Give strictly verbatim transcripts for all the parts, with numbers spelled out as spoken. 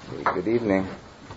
Okay, good evening.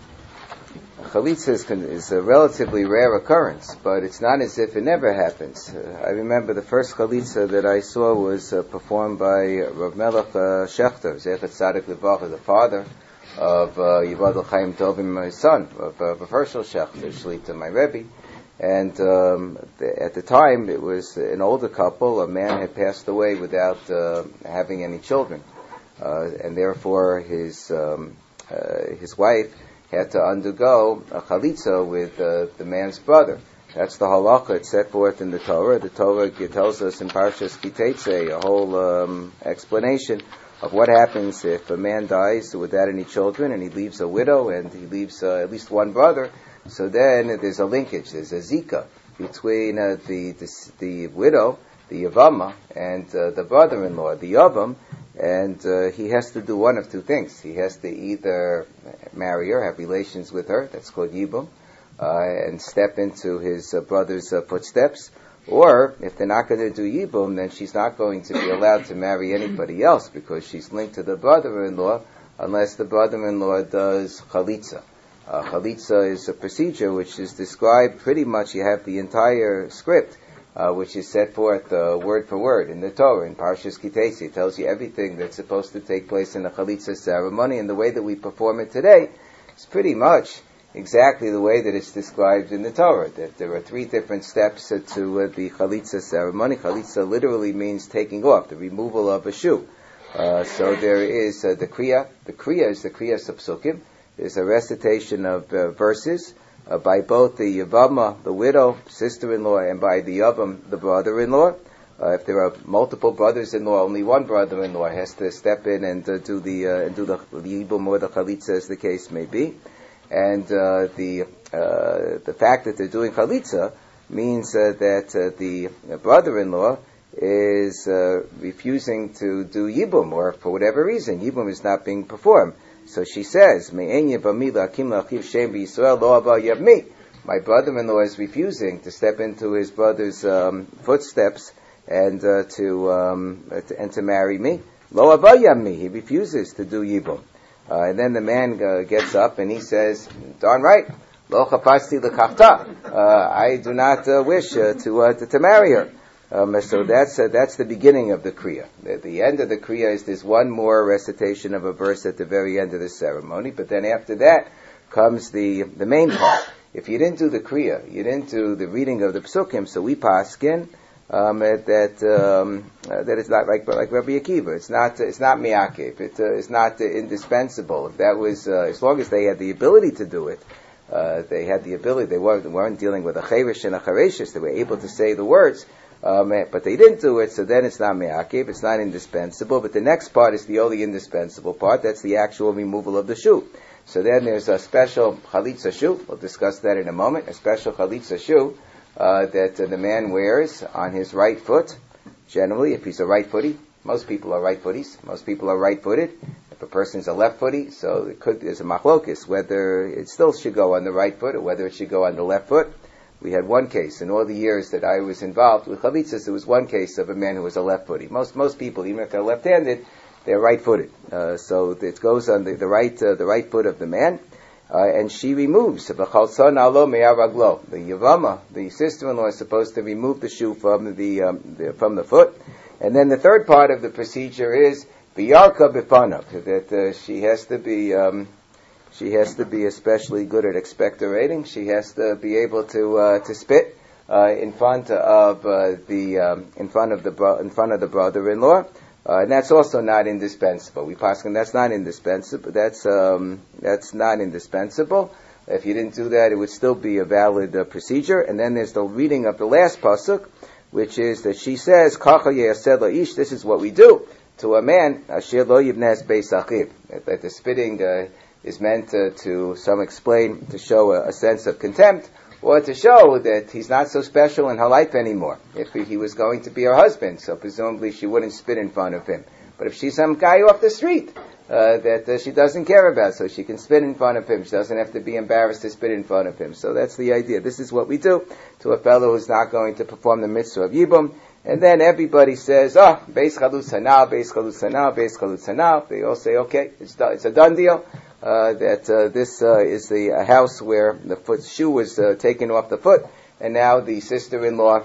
Chalitza is, is a relatively rare occurrence, but it's not as if it never happens. Uh, I remember the first chalitza that I saw was uh, performed by Rav Melech uh, Shechter, Zechat Tzadik Livracha, the father of uh, Yivadel Chaim Tovim, my son, of uh, Rav Hershel Shechter, Shlita, my Rebbe. And um, the, at the time, it was an older couple. A man had passed away without uh, having any children, uh, and therefore his um, uh, his wife had to undergo a chalitza with uh, the man's brother. That's the halacha. It's set forth in the Torah. The Torah tells us in Parshas Kiteitzei a whole um, explanation of what happens if a man dies without any children and he leaves a widow and he leaves uh, at least one brother. So then there's a linkage, there's a zika between uh, the, the the widow, the yavama, and uh, the brother-in-law, the yavam, and uh, he has to do one of two things. He has to either marry her, have relations with her, that's called yibum, uh, and step into his uh, brother's uh, footsteps, or if they're not going to do yibum, then she's not going to be allowed to marry anybody else because she's linked to the brother-in-law unless the brother-in-law does chalitza. Uh, chalitza is a procedure which is described pretty much, you have the entire script, uh, which is set forth uh, word for word in the Torah, in Parshas Kiteitzei. It tells you everything that's supposed to take place in the chalitza ceremony, and the way that we perform it today is pretty much exactly the way that it's described in the Torah, that there are three different steps uh, to uh, the chalitza ceremony. Chalitza literally means taking off, the removal of a shoe. Uh, so there is uh, the kriya. The kriya is the kriya Psukim. There's a recitation of uh, verses uh, by both the Yavama, the widow, sister-in-law, and by the Yavam, the brother-in-law. Uh, if there are multiple brothers-in-law, only one brother-in-law has to step in and uh, do the uh, and do the Yibum or the Chalitza, as the case may be. And uh, the uh, the fact that they're doing Chalitza means uh, that uh, the brother-in-law is uh, refusing to do Yibum, or for whatever reason, Yibum is not being performed. So she says, my brother-in-law is refusing to step into his brother's um, footsteps and uh, to um, and to marry me. Lo avayami, he refuses to do yibum. Uh, and then the man uh, gets up and he says, darn right, lo chapasti lekachta. I do not uh, wish uh, to, uh, to to marry her. Um, so that's uh, that's the beginning of the kriya. At the end of the kriya is there's one more recitation of a verse at the very end of the ceremony, but then after that comes the the main part. If you didn't do the kriya, you didn't do the reading of the psukim, so we paskin um, that um, uh, that it's not like like Rabbi Akiva. It's not it's not miyakev. It, uh, it's not uh, indispensable. If that was uh, as long as they had the ability to do it, uh, they had the ability. They weren't, weren't dealing with a cheresh and a chareshis. They were able to say the words. Um, but they didn't do it, so then it's not me'akev, it's not indispensable. But the next part is the only indispensable part. That's the actual removal of the shoe. So then there's a special chalitza shoe. We'll discuss that in a moment. A special chalitza shoe uh, that uh, the man wears on his right foot. Generally, if he's a right footy, most people are right footies. Most people are right footed. If a person's a left footy, so it could there's a machlokis whether it still should go on the right foot or whether it should go on the left foot. We had one case in all the years that I was involved with chalitzas. There was one case of a man who was a left-footy. Most most people, even if they're left-handed, they're right-footed. Uh, so it goes on the, the right uh, the right foot of the man, uh, and she removes the yavama, the sister-in-law, is supposed to remove the shoe from the, um, the from the foot, and then the third part of the procedure is biyarka b'panav, that uh, she has to be. Um, She has to be especially good at expectorating. She has to be able to uh, to spit uh, in front of uh, the um, in front of the bro- in front of the brother-in-law, uh, and that's also not indispensable. We paskin that's not indispensable. That's um, that's not indispensable. If you didn't do that, it would still be a valid uh, procedure. And then there's the reading of the last pasuk, which is that she says, "Kacha yeyased la'ish." This is what we do to a man. Asher lo yibnes beis achiv. That the spitting. Uh, is meant uh, to, some explain, to show a, a sense of contempt, or to show that he's not so special in her life anymore. If he was going to be her husband, so presumably she wouldn't spit in front of him. But if she's some guy off the street uh, that uh, she doesn't care about, so she can spit in front of him, she doesn't have to be embarrassed to spit in front of him. So that's the idea. This is what we do to a fellow who's not going to perform the mitzvah of Yibum. And then everybody says, oh, Beis Chalutz Hanal, Beis Chalutz Hanal, Beis Chalutz Hanal. They all say, okay, it's, done, it's a done deal. uh, that uh, this uh, is the uh, house where the foot shoe was uh, taken off the foot, and now the sister-in-law,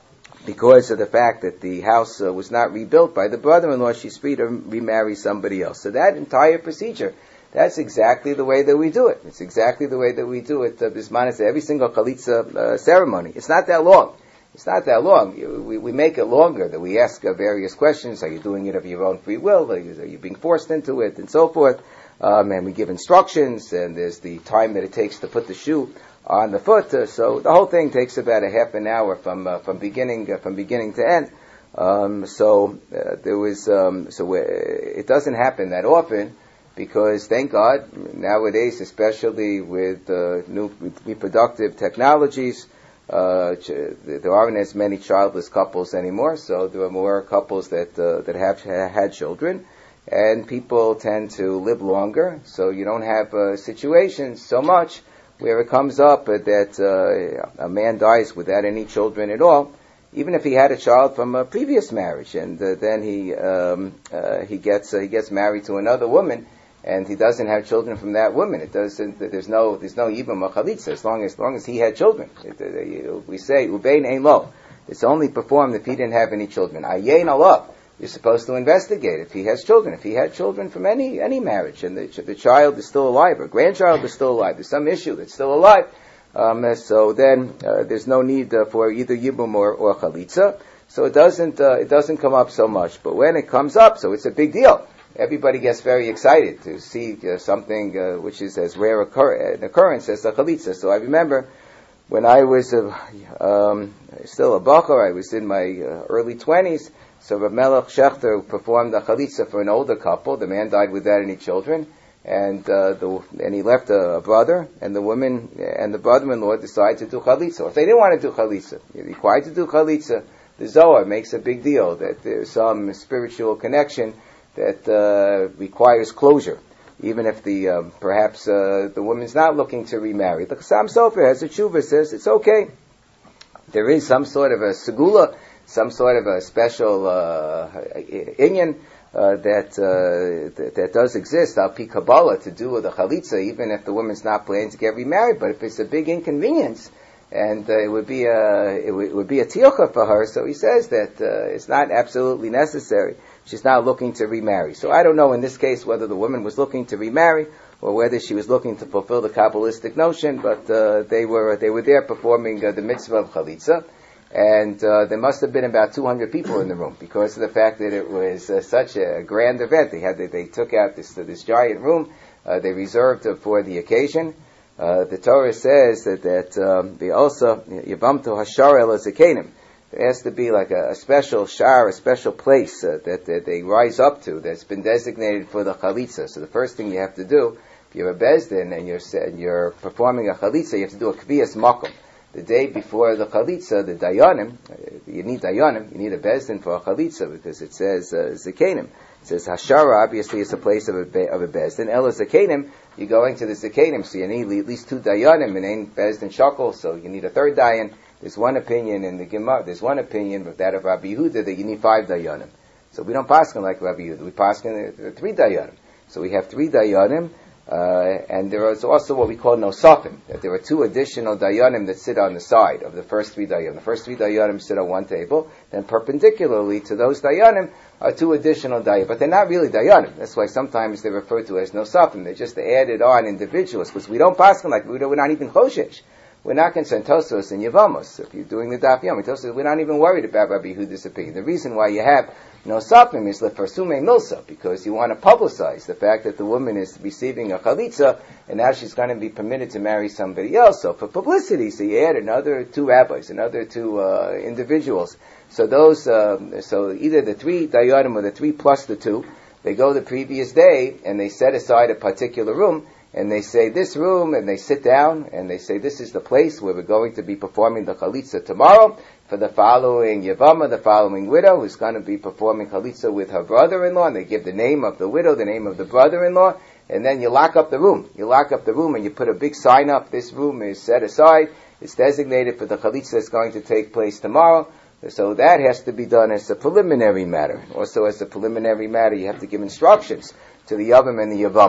because of the fact that the house uh, was not rebuilt by the brother-in-law, she's free to remarry somebody else. So that entire procedure, that's exactly the way that we do it. It's exactly the way that we do it. Uh, Bismanis, every single chalitza uh, ceremony. It's not that long. It's not that long. We, we make it longer, that we ask uh, various questions. Are you doing it of your own free will? Are you, are you being forced into it? And so forth. Um, and we give instructions, and there's the time that it takes to put the shoe on the foot. Uh, so the whole thing takes about a half an hour from uh, from beginning uh, from beginning to end. Um, so uh, there was um, so uh, it doesn't happen that often, because thank God nowadays, especially with uh, new reproductive technologies, uh, there aren't as many childless couples anymore. So there are more couples that uh, that have had children. And people tend to live longer, so you don't have uh, situations so much where it comes up uh, that uh, a man dies without any children at all, even if he had a child from a previous marriage, and uh, then he um, uh, he gets uh, he gets married to another woman, and he doesn't have children from that woman. It doesn't. There's no there's no yibum or chalitza as long as, as long as he had children. It, uh, we say ubein ein lo. It's only performed if he didn't have any children. Ayein alav. You're supposed to investigate if he has children. If he had children from any any marriage, and the, the child is still alive, or grandchild is still alive, there's some issue that's still alive. Um, so then uh, there's no need uh, for either yibum or, or chalitza. So it doesn't uh, it doesn't come up so much. But when it comes up, so it's a big deal. Everybody gets very excited to see uh, something uh, which is as rare occur- an occurrence as the chalitza. So I remember when I was uh, um, still a bachar, I was in my uh, early twenties. So Rav Melech Shechter performed a chalitza for an older couple. The man died without any children, and uh, the, and he left a, a brother, and the woman and the brother-in-law decided to do chalitza. If they didn't want to do chalitza, you're required to do chalitza. The Zohar makes a big deal that there's some spiritual connection that uh, requires closure, even if the um, perhaps uh, the woman's not looking to remarry. The Chassam Sofer has a tshuva, says it's okay. There is some sort of a segula, some sort of a special uh, inyan uh, that, uh, that that does exist, al pi Kabbalah, to do with the chalitza, even if the woman's not planning to get remarried. But if it's a big inconvenience, and uh, it would be a it, w- it would be a tiocha for her, so he says that uh, it's not absolutely necessary. She's not looking to remarry. So I don't know in this case whether the woman was looking to remarry or whether she was looking to fulfill the Kabbalistic notion, but uh, they were they were there performing uh, the mitzvah of chalitza. And uh, there must have been about two hundred people in the room because of the fact that it was uh, such a grand event. They had they took out this uh, this giant room uh, they reserved uh, for the occasion. Uh, the Torah says that that um, the also yavamto hashar el zakenim. There has to be like a, a special shar, a special place uh, that, that they rise up to that's been designated for the chalitza. So the first thing you have to do, if you're a bezdin and you're and you're performing a chalitza, you have to do a kviyas makom. The day before the chalitza, the dayanim, you need dayanim, you need a bezdin for a chalitza because it says uh, zakenim. It says hashara, obviously it's a place of a, be, of a bezdin. Ela zakenim, you're going to the zakenim, so you need at least two dayanim, and ain't bezdin shakel, so you need a third dayan. There's one opinion in the Gemara, there's one opinion of that of Rabbi Yehuda that you need five dayanim. So we don't paskin like Rabbi Yehuda, we paskin three dayanim. So we have three dayanim. Uh, and there is also what we call nosafim, that there are two additional dayanim that sit on the side of the first three dayanim. The first three dayanim sit on one table, then perpendicularly to those dayanim are two additional dayanim. But they're not really dayanim. That's why sometimes they're referred to as nosafim. They're just added on individuals, because we don't pass them like we're not even choshesh. We're not concerned Tosos and Yevamos. If you're doing the Daf Yomi, Tosos, we're not even worried about Rabbi Yehuda's opinion. The reason why you have Nosafim is lefarsume milsa, because you want to publicize the fact that the woman is receiving a chalitza, and now she's going to be permitted to marry somebody else. So for publicity, so you add another two rabbis, another two uh, individuals. So those, uh, so either the three dayanim or the three plus the two, they go the previous day and they set aside a particular room. And they say this room, and they sit down, and they say this is the place where we're going to be performing the chalitza tomorrow for the following Yavama, the following widow, who's going to be performing chalitza with her brother-in-law, and they give the name of the widow, the name of the brother-in-law, and then you lock up the room. You lock up the room, and you put a big sign up, this room is set aside, it's designated for the chalitza that's going to take place tomorrow. So that has to be done as a preliminary matter. Also as a preliminary matter, you have to give instructions to the Yavam and the Yavama.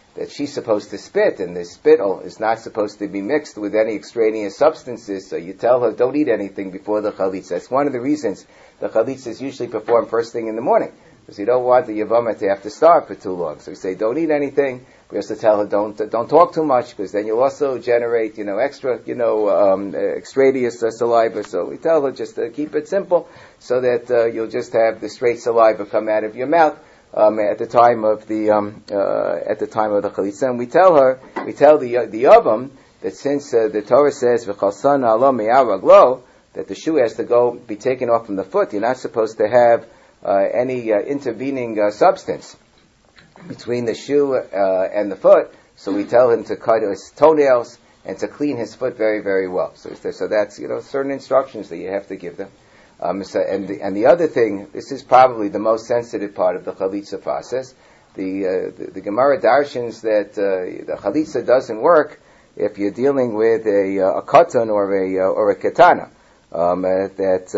that she's supposed to spit, and the spittle is not supposed to be mixed with any extraneous substances, so you tell her, don't eat anything before the chalitza. That's one of the reasons the chalitza is usually performed first thing in the morning, because you don't want the Yavama to have to starve for too long. So we say, don't eat anything. We also tell her, don't uh, don't talk too much, because then you'll also generate, you know, extra, you know, um, uh, extraneous uh, saliva. So we tell her just uh, keep it simple, so that uh, you'll just have the straight saliva come out of your mouth um, at the time of the um, uh, at the time of the chalitza. And we tell her, we tell the uh, the Yavam that since uh, the Torah says v'chalsan alo mi'araglo, that the shoe has to go be taken off from the foot. You're not supposed to have uh, any uh, intervening uh, substance between the shoe uh, and the foot, so we tell him to cut his toenails and to clean his foot very, very well. So, so that's, you know, certain instructions that you have to give them. Um, so, and, the, and the other thing, this is probably the most sensitive part of the chalitza process. The, uh, the, the Gemara darshans that uh, the chalitza doesn't work if you're dealing with a, a katan or a uh, or a katana. Um, uh, that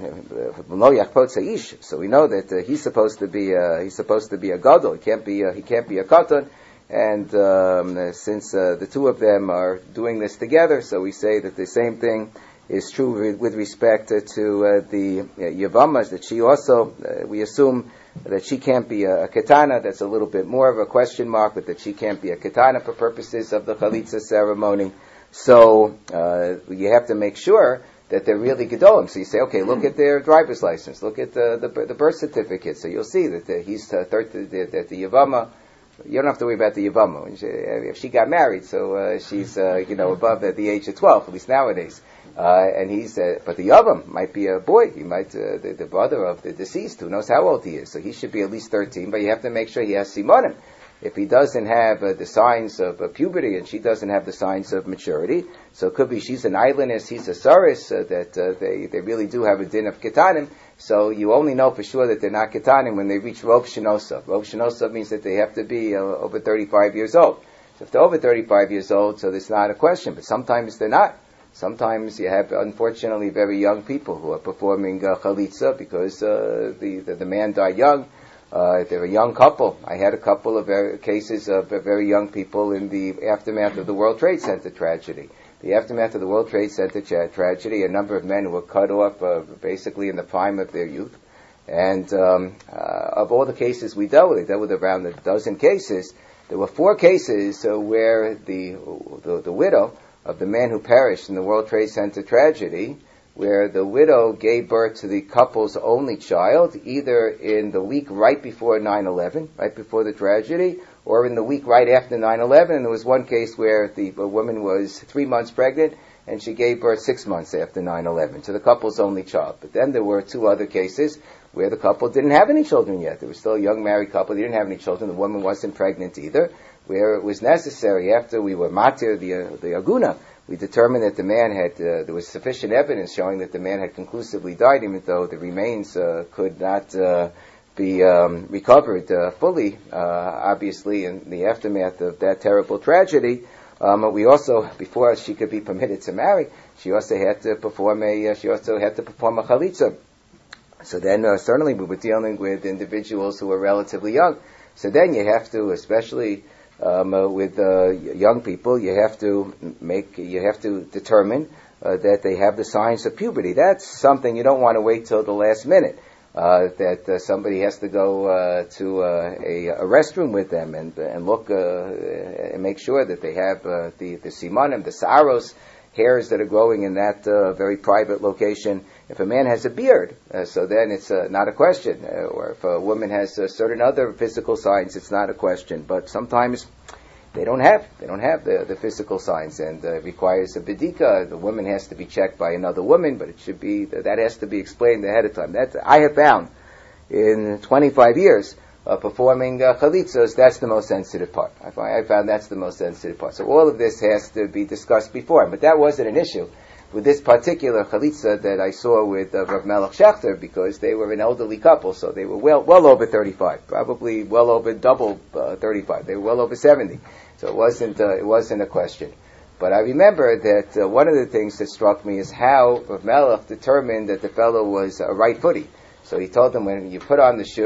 um, so we know that uh, he's supposed to be uh, he's supposed to be a gadol. He can't be uh, he can't be a katan. And um, uh, since uh, the two of them are doing this together, so we say that the same thing is true with, with respect uh, to uh, the uh, Yavamas, that she also uh, we assume that she can't be a, a katana. That's a little bit more of a question mark, but that she can't be a katana for purposes of the chalitza ceremony. So uh, you have to make sure that they're really gedolim. So you say, okay, look at their driver's license, look at the the, the birth certificate. So you'll see that the, he's uh, thirty, that the Yavama, you don't have to worry about the Yavama. If she got married, so uh, she's uh, you know above at the age of twelve, at least nowadays. Uh, and he's, uh, but the Yavam might be a boy. He might uh, the, the brother of the deceased, who knows how old he is. So he should be at least thirteen. But you have to make sure he has simonim. If he doesn't have uh, the signs of uh, puberty and she doesn't have the signs of maturity, so it could be she's an islandess, he's a saris, uh, that uh, they, they really do have a din of ketanim. So you only know for sure that they're not ketanim when they reach Rov Shenosa. Rov Shenosa means that they have to be uh, over thirty-five years old. So if they're over thirty-five years old, so there's not a question. But sometimes they're not. Sometimes you have, unfortunately, very young people who are performing uh, chalitza because uh, the, the the man died young. Uh, they're a young couple. I had a couple of very, cases of uh, very young people in the aftermath of the World Trade Center tragedy. The aftermath of the World Trade Center tra- tragedy, a number of men who were cut off uh, basically in the prime of their youth. And um, uh, of all the cases we dealt with, we dealt with around a dozen cases. There were four cases uh, where the, the the widow of the man who perished in the World Trade Center tragedy, where the widow gave birth to the couple's only child, either in the week right before nine eleven, right before the tragedy, or in the week right after nine eleven. And there was one case where the a woman was three months pregnant, and she gave birth six months after nine eleven to the couple's only child. But then there were two other cases where the couple didn't have any children yet. There was still a young married couple. They didn't have any children. The woman wasn't pregnant either, where it was necessary, after we were matir the, uh, the aguna, we determined that the man had, uh, there was sufficient evidence showing that the man had conclusively died, even though the remains uh, could not uh, be um, recovered uh, fully, uh, obviously, in the aftermath of that terrible tragedy. Um, we also, before she could be permitted to marry, she also had to perform a, uh, she also had to perform a chalitza. So then, uh, certainly we were dealing with individuals who were relatively young. So then you have to, especially Um, uh, with uh, young people, you have to make, you have to determine uh, that they have the signs of puberty. That's something you don't want to wait till the last minute. Uh, that uh, somebody has to go uh, to uh, a, a restroom with them and and look uh, and make sure that they have uh, the the simanim, the saros, hairs that are growing in that uh, very private location. If a man has a beard, uh, so then it's uh, not a question. Uh, or if a woman has uh, certain other physical signs, it's not a question. But sometimes they don't have they don't have the, the physical signs, and uh, it requires a bedika. The woman has to be checked by another woman, but it should be that has to be explained ahead of time. That I have found in twenty-five years uh, performing uh, chalitzas, that's the most sensitive part. I, find, I found that's the most sensitive part. So all of this has to be discussed before, but that wasn't an issue with this particular chalitza that I saw with uh, Rav Melech Shechter, because they were an elderly couple, so they were well well over thirty-five, probably well over double uh, thirty-five. They were well over seventy, so it wasn't uh, it wasn't a question. But I remember that uh, one of the things that struck me is how Rav Melech determined that the fellow was a right footy. So he told them, when you put on the shoe,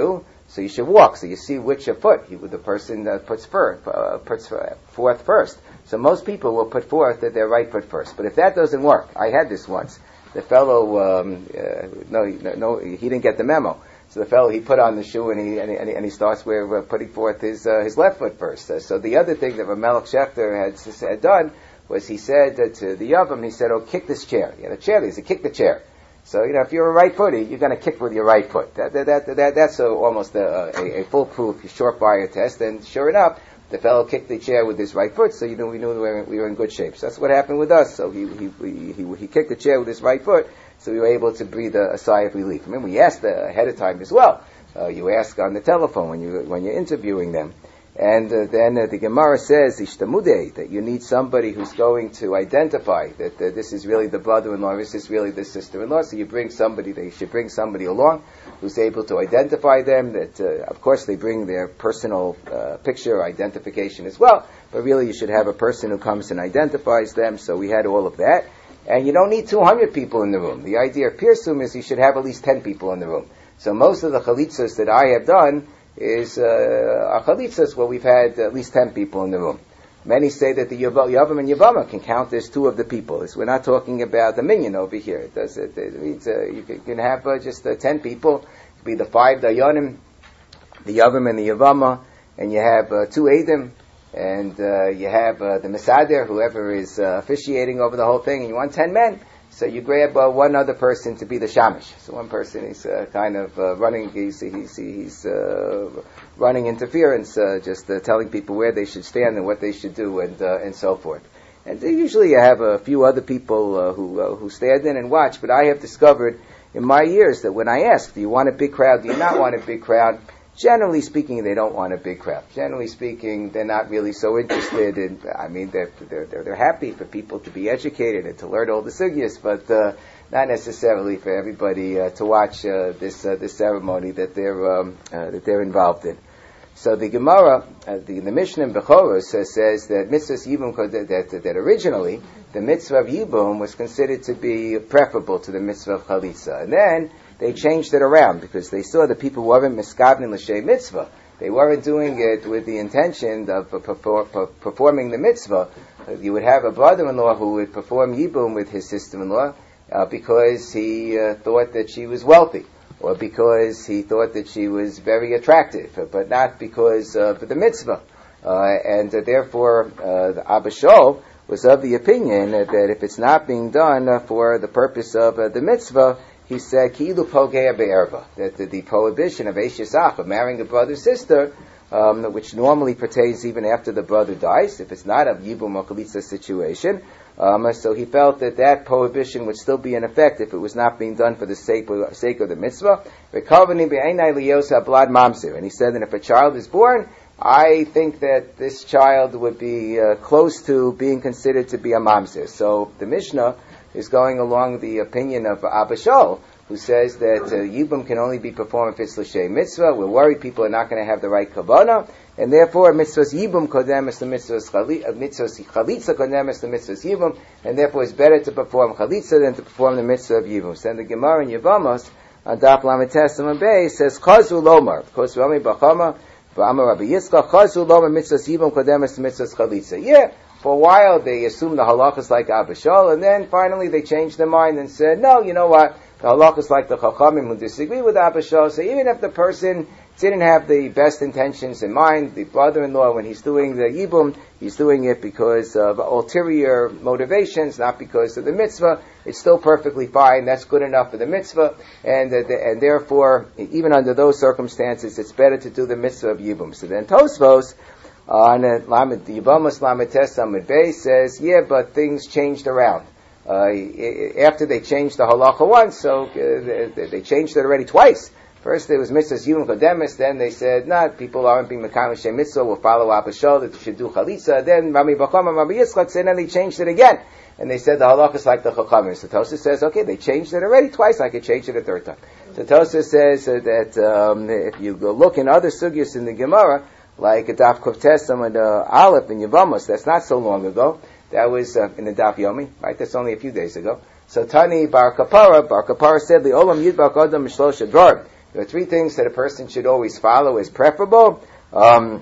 So you should walk, so you see which foot he, the person uh, puts, first, uh, puts forth first. So most people will put forth their right foot first. But if that doesn't work, I had this once. The fellow, um, uh, no, no, he didn't get the memo. So the fellow, he put on the shoe and he and he, and he starts with uh, putting forth his uh, his left foot first. Uh, so the other thing that Ramelech Shechter had, had done was he said uh, to the Yavam, he said, "Oh, kick this chair." Yeah, the chair. He said, "Kick the chair." So, you know, if you're a right footy, you're going to kick with your right foot. That, that, that, that, that's a, almost a, a, a foolproof short buyer test. And sure enough, the fellow kicked the chair with his right foot, so you know we knew we were, we were in good shape. So that's what happened with us. So he he he, he, he kicked the chair with his right foot, so we were able to breathe a, a sigh of relief. I mean, we asked uh, ahead of time as well. Uh, you ask on the telephone when you when you're interviewing them. And uh, then uh, the Gemara says, Ishtamudei, that you need somebody who's going to identify that uh, this is really the brother-in-law, this is really the sister-in-law. So you bring somebody, they should bring somebody along who's able to identify them. That, uh, of course, they bring their personal uh, picture identification as well. But really, you should have a person who comes and identifies them. So we had all of that. And you don't need two hundred people in the room. The idea of Pirsum is you should have at least ten people in the room. So most of the chalitzas that I have done is uh, our chalitzas where we've had at least ten people in the room. Many say that the Yavam and Yavama can count as two of the people. We're not talking about the minyan over here. It does, it, it means, uh, you can, can have uh, just uh, ten people. It could be the five Dayanim, the Yavam and the Yavama, and you have uh, two Eidim, and uh, you have uh, the Mesader, whoever is uh, officiating over the whole thing, and you want ten men. So you grab uh, one other person to be the shamish. So one person is uh, kind of uh, running, he's, he's, he's uh, running interference, uh, just uh, telling people where they should stand and what they should do, and uh, and so forth. And uh, usually you have a few other people uh, who uh, who stand in and watch. But I have discovered in my years that when I ask, do you want a big crowd? Do you not want a big crowd? Generally speaking, they don't want a big crowd. Generally speaking, they're not really so interested in, I mean, they're, they're, they're, they're happy for people to be educated and to learn all the sugyas, but, uh, not necessarily for everybody, uh, to watch, uh, this, uh, this ceremony that they're, um, uh, that they're involved in. So the Gemara, uh, the, the Mishnah in Bechoros uh, says that mitzvahs yibum, that, that, that originally, the mitzvah of yibum was considered to be preferable to the mitzvah of chalitza. And then, they changed it around because they saw that people weren't miskavnin l'shei mitzvah. They weren't doing it with the intention of uh, perfor- per- performing the mitzvah. Uh, you would have a brother-in-law who would perform yibum with his sister-in-law uh, because he uh, thought that she was wealthy, or because he thought that she was very attractive, uh, but not because of the mitzvah. Uh, and uh, therefore, uh, the Abba Shaul was of the opinion uh, that if it's not being done uh, for the purpose of uh, the mitzvah, he said, Ki'ilu pogea be'erva, that the, the prohibition of Eishesach, of marrying a brother-sister, um, which normally pertains even after the brother dies, if it's not a Yibum or Chalitza situation, um, so he felt that that prohibition would still be in effect if it was not being done for the sake, sake of the mitzvah. And he said that if a child is born, I think that this child would be uh, close to being considered to be a mamzer. So the Mishnah is going along the opinion of Abba Shaul, who says that uh, Yibum can only be performed if it's l'shei mitzvah. We're worried people are not going to have the right kavanah, and therefore mitzvahs Yibum kodem is the mitzvahs chalitza kodem is the mitzvahs Yibum, and therefore it's better to perform chalitza than to perform the mitzvah of Yibum. So then the Gemara in Yevamos on Daf Lamed Testament Bay says chazu lomar, because Rami Bachama v'Amar Rabbi Yitzchak chazu lomar mitzvahs Yibum kodem is the mitzvahs chalitza. Yeah. For a while, they assumed the halachas like Abba Shaul, and then finally they changed their mind and said, no, you know what, the halachas like the Chachamim who disagree with Abba Shaul. So even if the person didn't have the best intentions in mind, the brother-in-law, when he's doing the Yibum, he's doing it because of ulterior motivations, not because of the mitzvah, it's still perfectly fine, that's good enough for the mitzvah, and uh, the, and therefore, even under those circumstances, it's better to do the mitzvah of Yibum. So then Tosfos, on uh, Lamed, the Yevamos Lamed Tes Amud Bey says, yeah, but things changed around. Uh, after they changed the halacha once, so uh, they, they changed it already twice. First there was mitzvahs Yibum Kodemis, then they said, nah, people aren't being Mekayim Shem Mitzvah, we'll follow Abba Shaul, that you should do Chalitza. Then Rami Bachama, Rabbi Yitzchak said, and then they changed it again. And they said the halacha is like the Chachamim. So Tosfos says, okay, they changed it already twice, I could change it a third time. So Tosfos says uh, that um, if you go look in other sugyas in the Gemara, like a Daf Kovtesam and uh, Aleph in Yevamos, that's not so long ago. That was uh, in the Daf Yomi, right? That's only a few days ago. So Tani Bar Kapara, Bar Kapara said, "Li Olam Yidbak Adam Mishlosh Advar." There are three things that a person should always follow as preferable, um,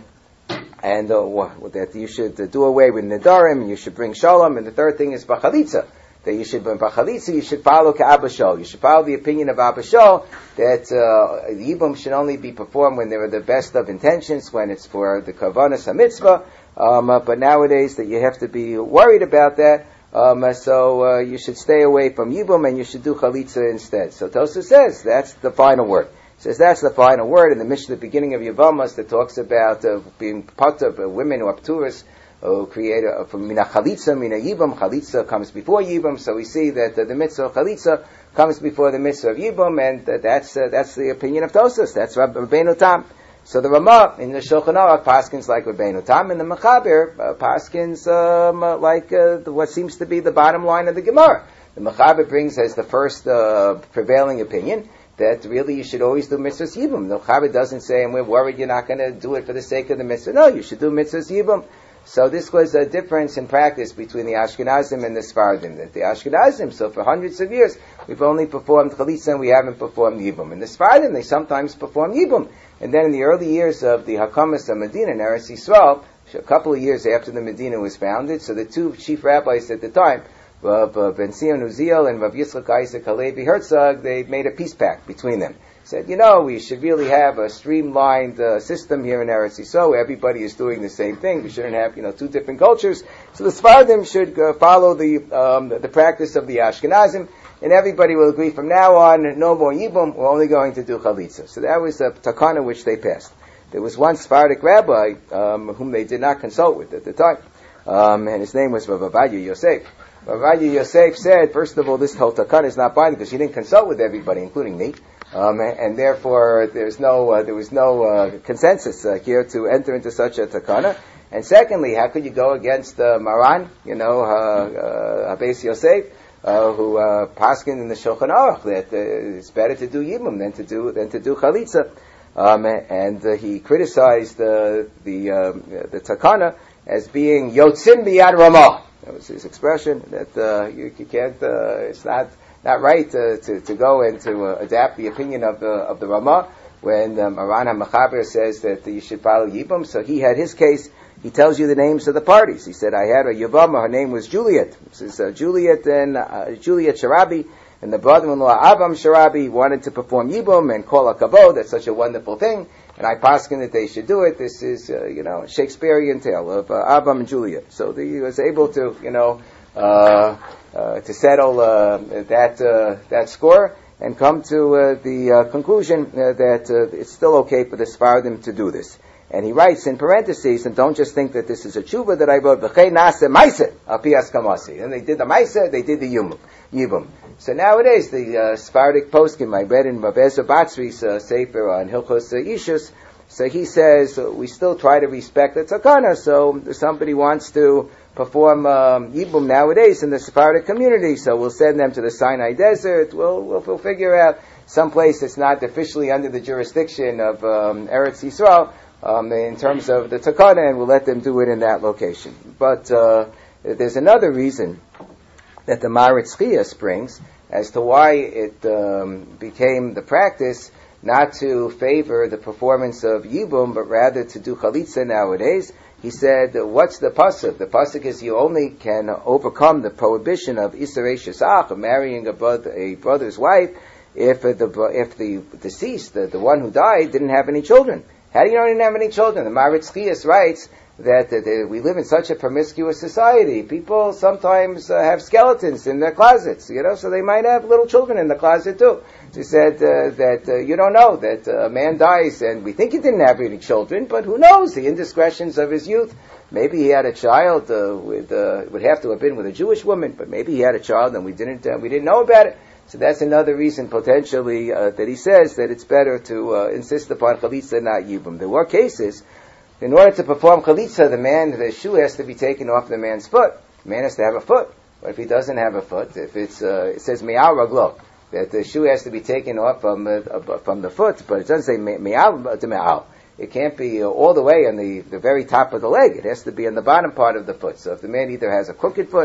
and uh, that you should uh, do away with nedarim, and you should bring shalom. And the third thing is b'chalitza, that you should bring b'chalitza. You should follow ka'Abba Shol. You should follow the opinion of Abba Shol that uh, the yibum should only be performed when they are the best of intentions, when it's for the kavanas hamitzvah. Um, uh, but nowadays, that you have to be worried about that. Um, uh, so uh, you should stay away from yibum, and you should do chalitza instead. So Tosfos says that's the final word. Says that's the final word in the Mishnah, the beginning of Yevamos, that talks about uh, being part of uh, women who are pturas, who create a, from mina chalitza, mina yibum. Chalitza comes before yibum, so we see that uh, the mitzvah of chalitza comes before the mitzvah of yibum, and uh, that's uh, that's the opinion of Tosfos. That's Rab- Rabbeinu Tam. So the Ramah in the Shulchan Aruch paskins like Rabbeinu Tam, and the Mechaber uh, paskins um, uh, like uh, the, what seems to be the bottom line of the Gemara. The Mechaber brings as the first uh, prevailing opinion that really you should always do mitzvahs yibum. The Mechaber doesn't say, and we're worried you're not going to do it for the sake of the mitzvah. No, you should do mitzvahs yibum. So this was a difference in practice between the Ashkenazim and the Sfardim. That the Ashkenazim, so for hundreds of years, we've only performed chalitza and we haven't performed yibum. And the Sfardim, they sometimes perform yibum. And then in the early years of the Hakamas of Medina in Eretz Yisrael, a couple of years after the Medina was founded, so the two chief rabbis at the time, Rav Ben Zion Uziel and Rav Yitzchak Isaac Halevi Herzog, they made a peace pact between them. Said, you know, we should really have a streamlined uh, system here in Eretz Yisrael where everybody is doing the same thing. We shouldn't have, you know, two different cultures. So the Sfardim should uh, follow the, um, the the practice of the Ashkenazim, and everybody will agree from now on, no more yibum, we're only going to do chalitza. So that was a takana which they passed. There was one Sephardic rabbi um, whom they did not consult with at the time, um, and his name was Rav Ovadia Yosef. Rav Ovadia Yosef said, first of all, this whole takana is not binding because he didn't consult with everybody, including me. Um, and therefore, there's no, uh, there was no uh, consensus uh, here to enter into such a takana. And secondly, how could you go against uh, Maran, you know, uh, uh, Habes Yosef, uh, who uh, paskin in the Shulchan Aruch that uh, it's better to do yibum than to do than to do chalitza. Um, and uh, he criticized uh, the um, the takana as being yotzim biyad ramah. That was his expression. That uh, you, you can't. Uh, it's not. Not right uh, to to go and to uh, adapt the opinion of the of the Ramah when um, Maran HaMechaber says that you should follow Yibum. So he had his case. He tells you the names of the parties. He said, I had a Yavama, her name was Juliet. This is uh, Juliet and uh, Juliet Sharabi, and the brother-in-law Avam Sharabi wanted to perform Yibum and call a kavod. That's such a wonderful thing. And I paskin that they should do it. This is, uh, you know, a Shakespearean tale of uh, Avam and Juliet. So the, he was able to, you know, uh, Uh, to settle uh, that uh, that score and come to uh, the uh, conclusion uh, that uh, it's still okay for the Sfardim to do this. And he writes in parentheses, and don't just think that this is a tshuva that I wrote, V'chei nase maise al pi askamasi. And they did the maise, they did the yum, yibum. So nowadays, the uh, Sephardic poskim, I read in Rav Ezra Batzri's uh, Sefer on Hilchos uh, Ishus, so he says, uh, we still try to respect the takana, so if somebody wants to perform um, yibum nowadays in the Sephardic community, so we'll send them to the Sinai Desert. We'll, we'll, we'll figure out some place that's not officially under the jurisdiction of um, Eretz Yisrael um, in terms of the takana, and we'll let them do it in that location. But uh, there's another reason that the Maritz Chias brings as to why it um, became the practice not to favor the performance of yibum, but rather to do chalitza nowadays. He said, what's the pasuk? The pasuk is you only can overcome the prohibition of Isarei Shesach, of marrying a, brother, a brother's wife, if uh, the if the deceased, the, the one who died, didn't have any children. How do you know he didn't have any children? The Maritz Chias writes that, that, that we live in such a promiscuous society. People sometimes uh, have skeletons in their closets, you know, so they might have little children in the closet too. She said uh, that uh, you don't know that uh, a man dies and we think he didn't have any children, but who knows the indiscretions of his youth. Maybe he had a child uh, with uh, it would have to have been with a Jewish woman, but maybe he had a child and we didn't uh, we didn't know about it. So that's another reason potentially uh, that he says that it's better to uh, insist upon chalitza, not yibum. There were cases in order to perform chalitza, the man the shoe has to be taken off the man's foot. The man has to have a foot. But if he doesn't have a foot, if it's uh, it says me'al raglo, that the shoe has to be taken off from uh, from the foot, but it doesn't say me'al to me'al. It can't be uh, all the way on the, the very top of the leg. It has to be on the bottom part of the foot. So if the man either has a crooked foot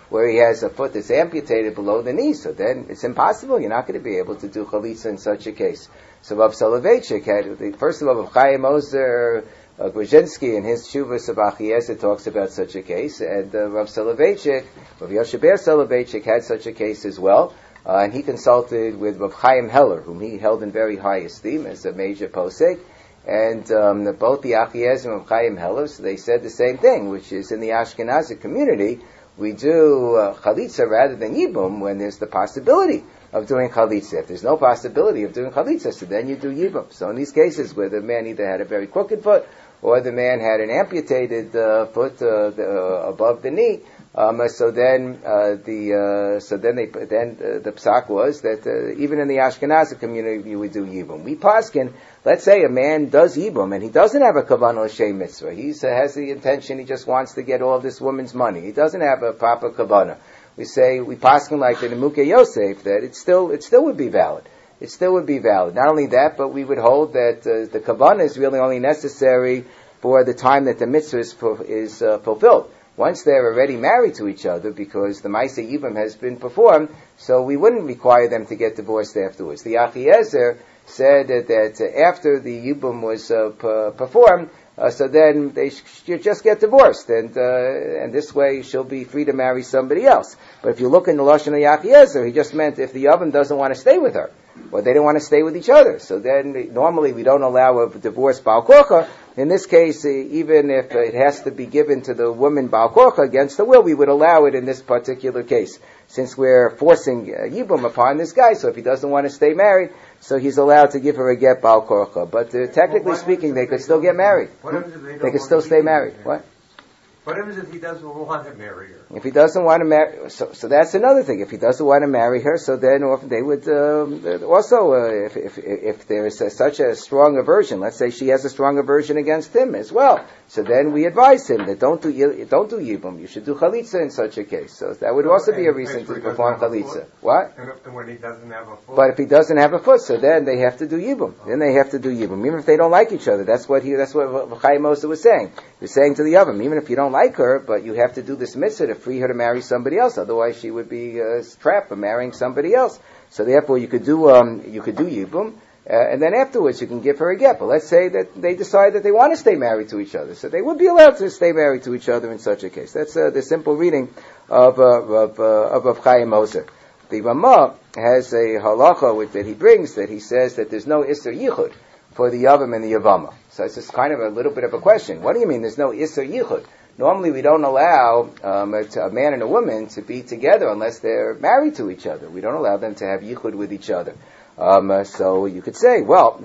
where he has a foot that's amputated below the knee. So then it's impossible. You're not going to be able to do chalitza in such a case. So Rav Soloveitchik had, first of all, Rav Chaim Ozer uh, Grozhinsky in his Shuvas of Achiezer talks about such a case, and uh, Rav Soloveitchik, Rav Yoshe Ber Soloveitchik had such a case as well. Uh, and he consulted with Rav Chaim Heller, whom he held in very high esteem as a major posek. And um, the, both the Achiezer and Rav Chaim Heller, so they said the same thing, which is in the Ashkenazi community, we do uh, chalitza rather than yibum when there's the possibility of doing chalitza. If there's no possibility of doing chalitza, so then you do yibum. So in these cases where the man either had a very crooked foot or the man had an amputated uh, foot uh, the, uh, above the knee, Um, so then, uh, the uh, so then they then uh, the psak was that uh, even in the Ashkenazi community you would do yibum. We paskin, let's say a man does yibum and he doesn't have a kavanah l'shem mitzvah. He uh, has the intention, he just wants to get all of this woman's money. He doesn't have a proper kavanah. We say we paskin like the Nemuke Yosef that it still it still would be valid. It still would be valid. Not only that, but we would hold that uh, the kavanah is really only necessary for the time that the mitzvah is, is uh, fulfilled. Once they're already married to each other, because the Maaseh Yibum has been performed, so we wouldn't require them to get divorced afterwards. The Achiezer said that, that uh, after the Yibum was uh, p- performed, uh, so then they should just get divorced, and uh, and this way she'll be free to marry somebody else. But if you look in the Lashon of Achiezer, he just meant if the Yibum doesn't want to stay with her, or they don't want to stay with each other. So then normally we don't allow a divorce Baal Korcha. In this case, uh, even if uh, it has to be given to the woman Baal Korcha against the will, we would allow it in this particular case, since we're forcing uh, Yibum upon this guy. So if he doesn't want to stay married, so he's allowed to give her a get Baal Korcha. But uh, technically well, speaking, they could still get married. They, they could still stay married. What? What happens if he doesn't want to marry her? If he doesn't want to marry, so, so that's another thing. If he doesn't want to marry her, so then often they would um, also, uh, if, if if there is a, such a strong aversion, let's say she has a strong aversion against him as well, so then we advise him that don't do don't do yibum. You should do chalitza in such a case. So that would also be a reason to perform chalitza. What? And when he doesn't have a foot. But if he doesn't have a foot, so then they have to do yibum. Then they have to do yibum, even if they don't like each other. That's what he. That's what Chaim Ozer was saying. He was saying to the Yavam, even if you don't like her, but you have to do this mitzvah to free her to marry somebody else. Otherwise, she would be uh, trapped for marrying somebody else. So therefore, you could do um, you could do yibum, uh, and then afterwards you can give her a get. But let's say that they decide that they want to stay married to each other, so they would be allowed to stay married to each other in such a case. That's uh, the simple reading of uh, of, uh, of of Chaim Ozer. The Ramah has a halacha with, that he brings that he says that there's no Isser Yichud for the Yavam and the Yavama. So it's just kind of a little bit of a question. What do you mean there's no Isser Yichud? Normally we don't allow um, a, a man and a woman to be together unless they're married to each other. We don't allow them to have yichud with each other. Um, uh, so you could say, well,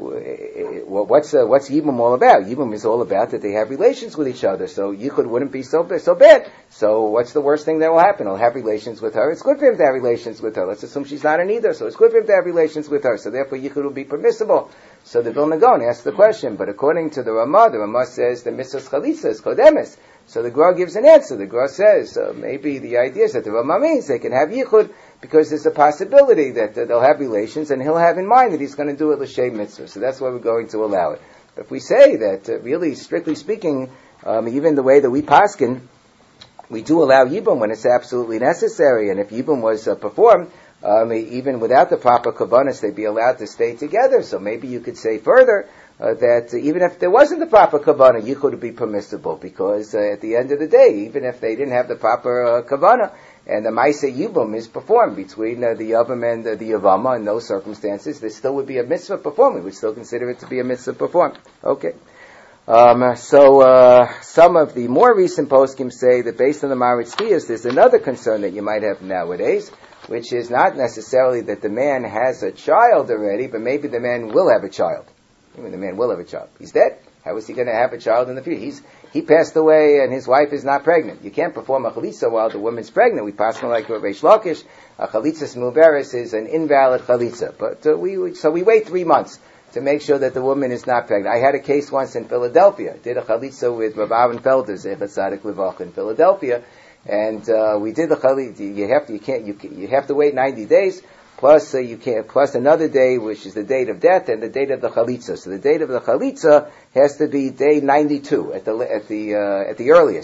what's uh, what's Yibum all about? Yibum is all about that they have relations with each other. So yichud wouldn't be so so bad. So what's the worst thing that will happen? He'll have relations with her. It's good for him to have relations with her. Let's assume she's not an either. So it's good for him to have relations with her. So therefore yichud will be permissible. So the Vilna Gaon asks the question, but according to the Ramah, the Ramah says the mitzvah chalitza is kodemis. So the Gra gives an answer. The Gra says uh, maybe the idea is that the Ramah means they can have yichud because there's a possibility that uh, they'll have relations, and he'll have in mind that he's going to do it l'shem mitzvah. So that's why we're going to allow it. But if we say that, uh, really, strictly speaking, um, even the way that we paskin, we do allow yibum when it's absolutely necessary, and if yibum was uh, performed, um, even without the proper kavanas, they'd be allowed to stay together. So maybe you could say further uh, that uh, even if there wasn't the proper kavana, yichud would be permissible, because uh, at the end of the day, even if they didn't have the proper uh, kavana, and the Maaseh Yibum is performed between uh, the Yavam and uh, the Yavama in those circumstances, there still would be a mitzvah performed. We would still consider it to be a mitzvah performed. Okay. Um, so uh, some of the more recent poskim say that based on the Maritz Tiyas, there's another concern that you might have nowadays, which is not necessarily that the man has a child already, but maybe the man will have a child. I mean, the man will have a child. He's dead. How is he going to have a child in the future? He's He passed away and his wife is not pregnant. You can't perform a chalitza while the woman's pregnant. We pass on like Reish Lakish. A chalitza smuberis is an invalid chalitza. But uh, we so we wait three months to make sure that the woman is not pregnant. I had a case once in Philadelphia. Did a chalitza with Rav Aaron Felder, Zechat Tzadik Livach, in Philadelphia, and uh, we did the chalitza. You have to you can't you you have to wait ninety days. Plus, uh, you can plus another day, which is the date of death and the date of the chalitza. So the date of the chalitza has to be day ninety-two at the at the uh, at the earliest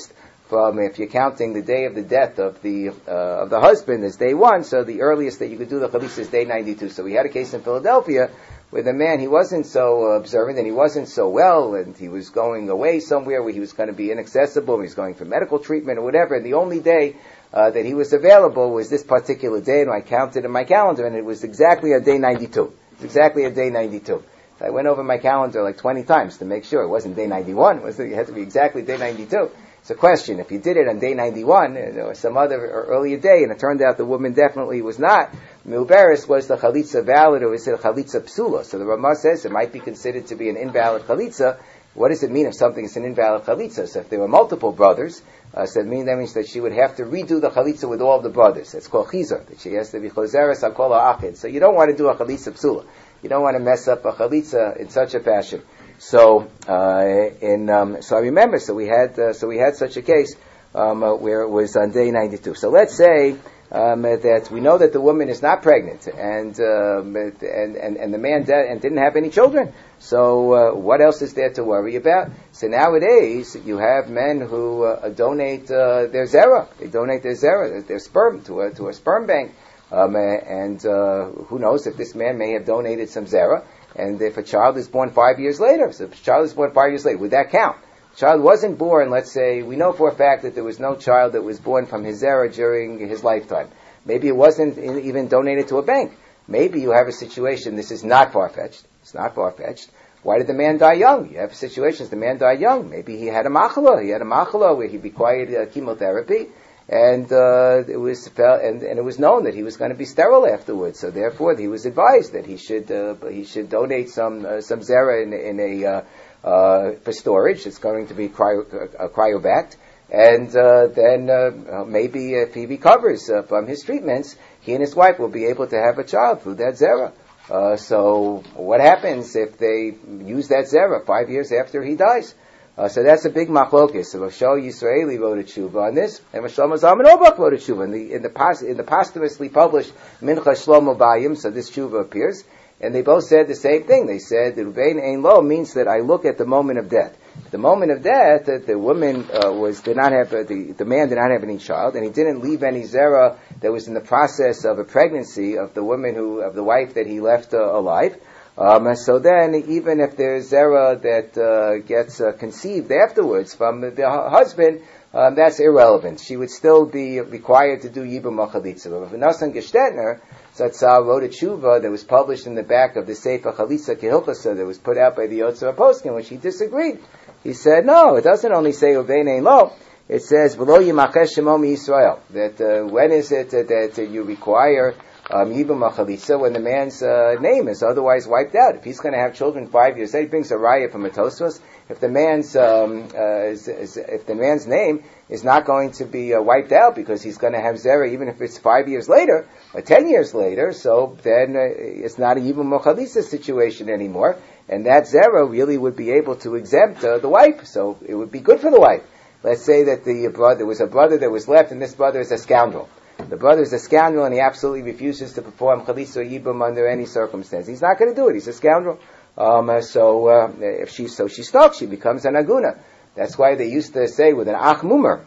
from, if you're counting the day of the death of the uh, of the husband as day one, so the earliest that you could do the chalitza is day ninety-two. So we had a case in Philadelphia where the man, he wasn't so observant and he wasn't so well, and he was going away somewhere where he was going to be inaccessible, he was going for medical treatment or whatever, and the only day uh, that he was available was this particular day, and I counted in my calendar, and it was exactly on day ninety-two. It's exactly on day ninety-two. So I went over my calendar like twenty times to make sure it wasn't day ninety-one, it, was, it had to be exactly day ninety-two. It's a question. If you did it on day ninety-one or some other earlier day, and it turned out the woman definitely was not Milberis, was the chalitza valid or is it a chalitza psula? So the Ramah says it might be considered to be an invalid chalitza. What does it mean if something is an invalid chalitza? So if there were multiple brothers, uh, so it means, that means that she would have to redo the chalitza with all of the brothers. It's called chizar, that she has to be chozeres al kol ha'achid. So you don't want to do a chalitza psula. You don't want to mess up a chalitza in such a fashion. So, uh, in, um, so I remember, so we had, uh, so we had such a case, um, uh, where it was on day ninety-two. So let's say, um, uh, that we know that the woman is not pregnant, and, um, and, and, and the man de- and didn't have any children. So, uh, what else is there to worry about? So nowadays, you have men who, uh, donate, uh, their zera. They donate their zera, their sperm to a, to a sperm bank. Um, and, uh, who knows if this man may have donated some zera. And if a child is born five years later, so if a child is born five years later, would that count? The child wasn't born, let's say, we know for a fact that there was no child that was born from his zera during his lifetime. Maybe it wasn't even donated to a bank. Maybe you have a situation, this is not far-fetched, it's not far-fetched. Why did the man die young? You have situations, the man died young. Maybe he had a machala, he had a machala where he required uh, chemotherapy. And uh, it was and, and it was known that he was going to be sterile afterwards. So therefore, he was advised that he should uh, he should donate some uh, some zera in, in a uh, uh, for storage. It's going to be cryo, uh, cryobacked, and uh, then uh, maybe if he recovers uh, from his treatments, he and his wife will be able to have a child through that zera. Uh, so what happens if they use that zera five years after he dies? Uh, so that's a big machlokes. So Rosh Yisraeli wrote a tshuva on this, and Rosh Zalman Auerbach wrote a tshuva in the in the, pos, in the posthumously published Mincha Shlomo Bayim. So this tshuva appears, and they both said the same thing. They said that Ruvain Ein Lo means that I look at the moment of death. The moment of death, that the woman uh, was did not have uh, the the man did not have any child, and he didn't leave any zera that was in the process of a pregnancy of the woman who of the wife that he left uh, alive. Um, so then, even if there's zera that uh, gets uh, conceived afterwards from the, the husband, um, that's irrelevant. She would still be required to do yibum machalitza. But Nassan Gestetner, Zatzal, wrote a tshuva that was published in the back of the Sefer Chalitza Kehilchasa that was put out by the Yotzer HaPoskim, which he disagreed. He said, no, it doesn't only say Uvein Ein Lo, it says, V'lo yimachesh shemo miYisrael, that uh, when is it uh, that uh, you require Um, Yibum Machalitza when the man's uh, name is otherwise wiped out. If he's going to have children five years later, he brings a raya from a Tosfos. If the man's um, uh, is, is, if the man's name is not going to be uh, wiped out because he's going to have zera, even if it's five years later or ten years later, so then uh, it's not a Yibum Machalitza situation anymore, and that zera really would be able to exempt uh, the wife. So it would be good for the wife. Let's say that the brother there was a brother that was left, and this brother is a scoundrel. The brother is a scoundrel, and he absolutely refuses to perform chalitza or yibum under any circumstance. He's not going to do it. He's a scoundrel. Um, uh, so uh, if she so she stalks, she becomes an aguna. That's why they used to say with an ach mumer,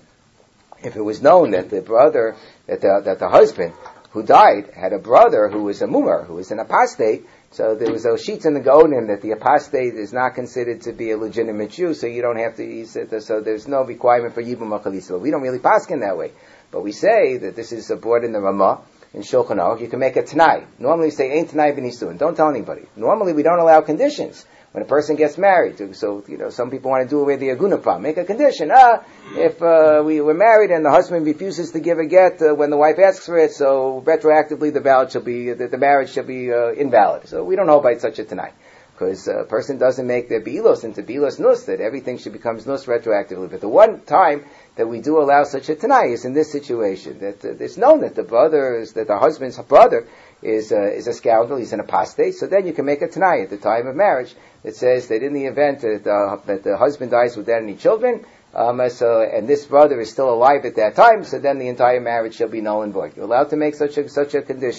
if it was known that the brother, that the, that the husband who died had a brother who was a mumer, who was an apostate. So there was a sheet in the Gaonim that the apostate is not considered to be a legitimate Jew, so you don't have to. He said, so there's no requirement for yibum chalitza. We don't really paskin that way. But we say that this is brought in the Ramah, in Shulchan Aruch. You can make a Tanai. Normally we say, ain't Tanai b'nisuin. Don't tell anybody. Normally we don't allow conditions when a person gets married. So, you know, some people want to do away the aguna problem. Make a condition. Ah, if uh, we were married and the husband refuses to give a get uh, when the wife asks for it, so retroactively the valid shall be, the, the marriage shall be uh, invalid. So we don't know about such a Tanai. Because a person doesn't make their bilos into bilos nus, that everything should becomes nus retroactively. But the one time that we do allow such a tanai is in this situation, that uh, it's known that the brother is, that the husband's brother is uh, is a scoundrel, he's an apostate. So then you can make a tanai at the time of marriage that says that in the event that, uh, that the husband dies without any children, um, so and this brother is still alive at that time, so then the entire marriage shall be null and void. You're allowed to make such a such a condition.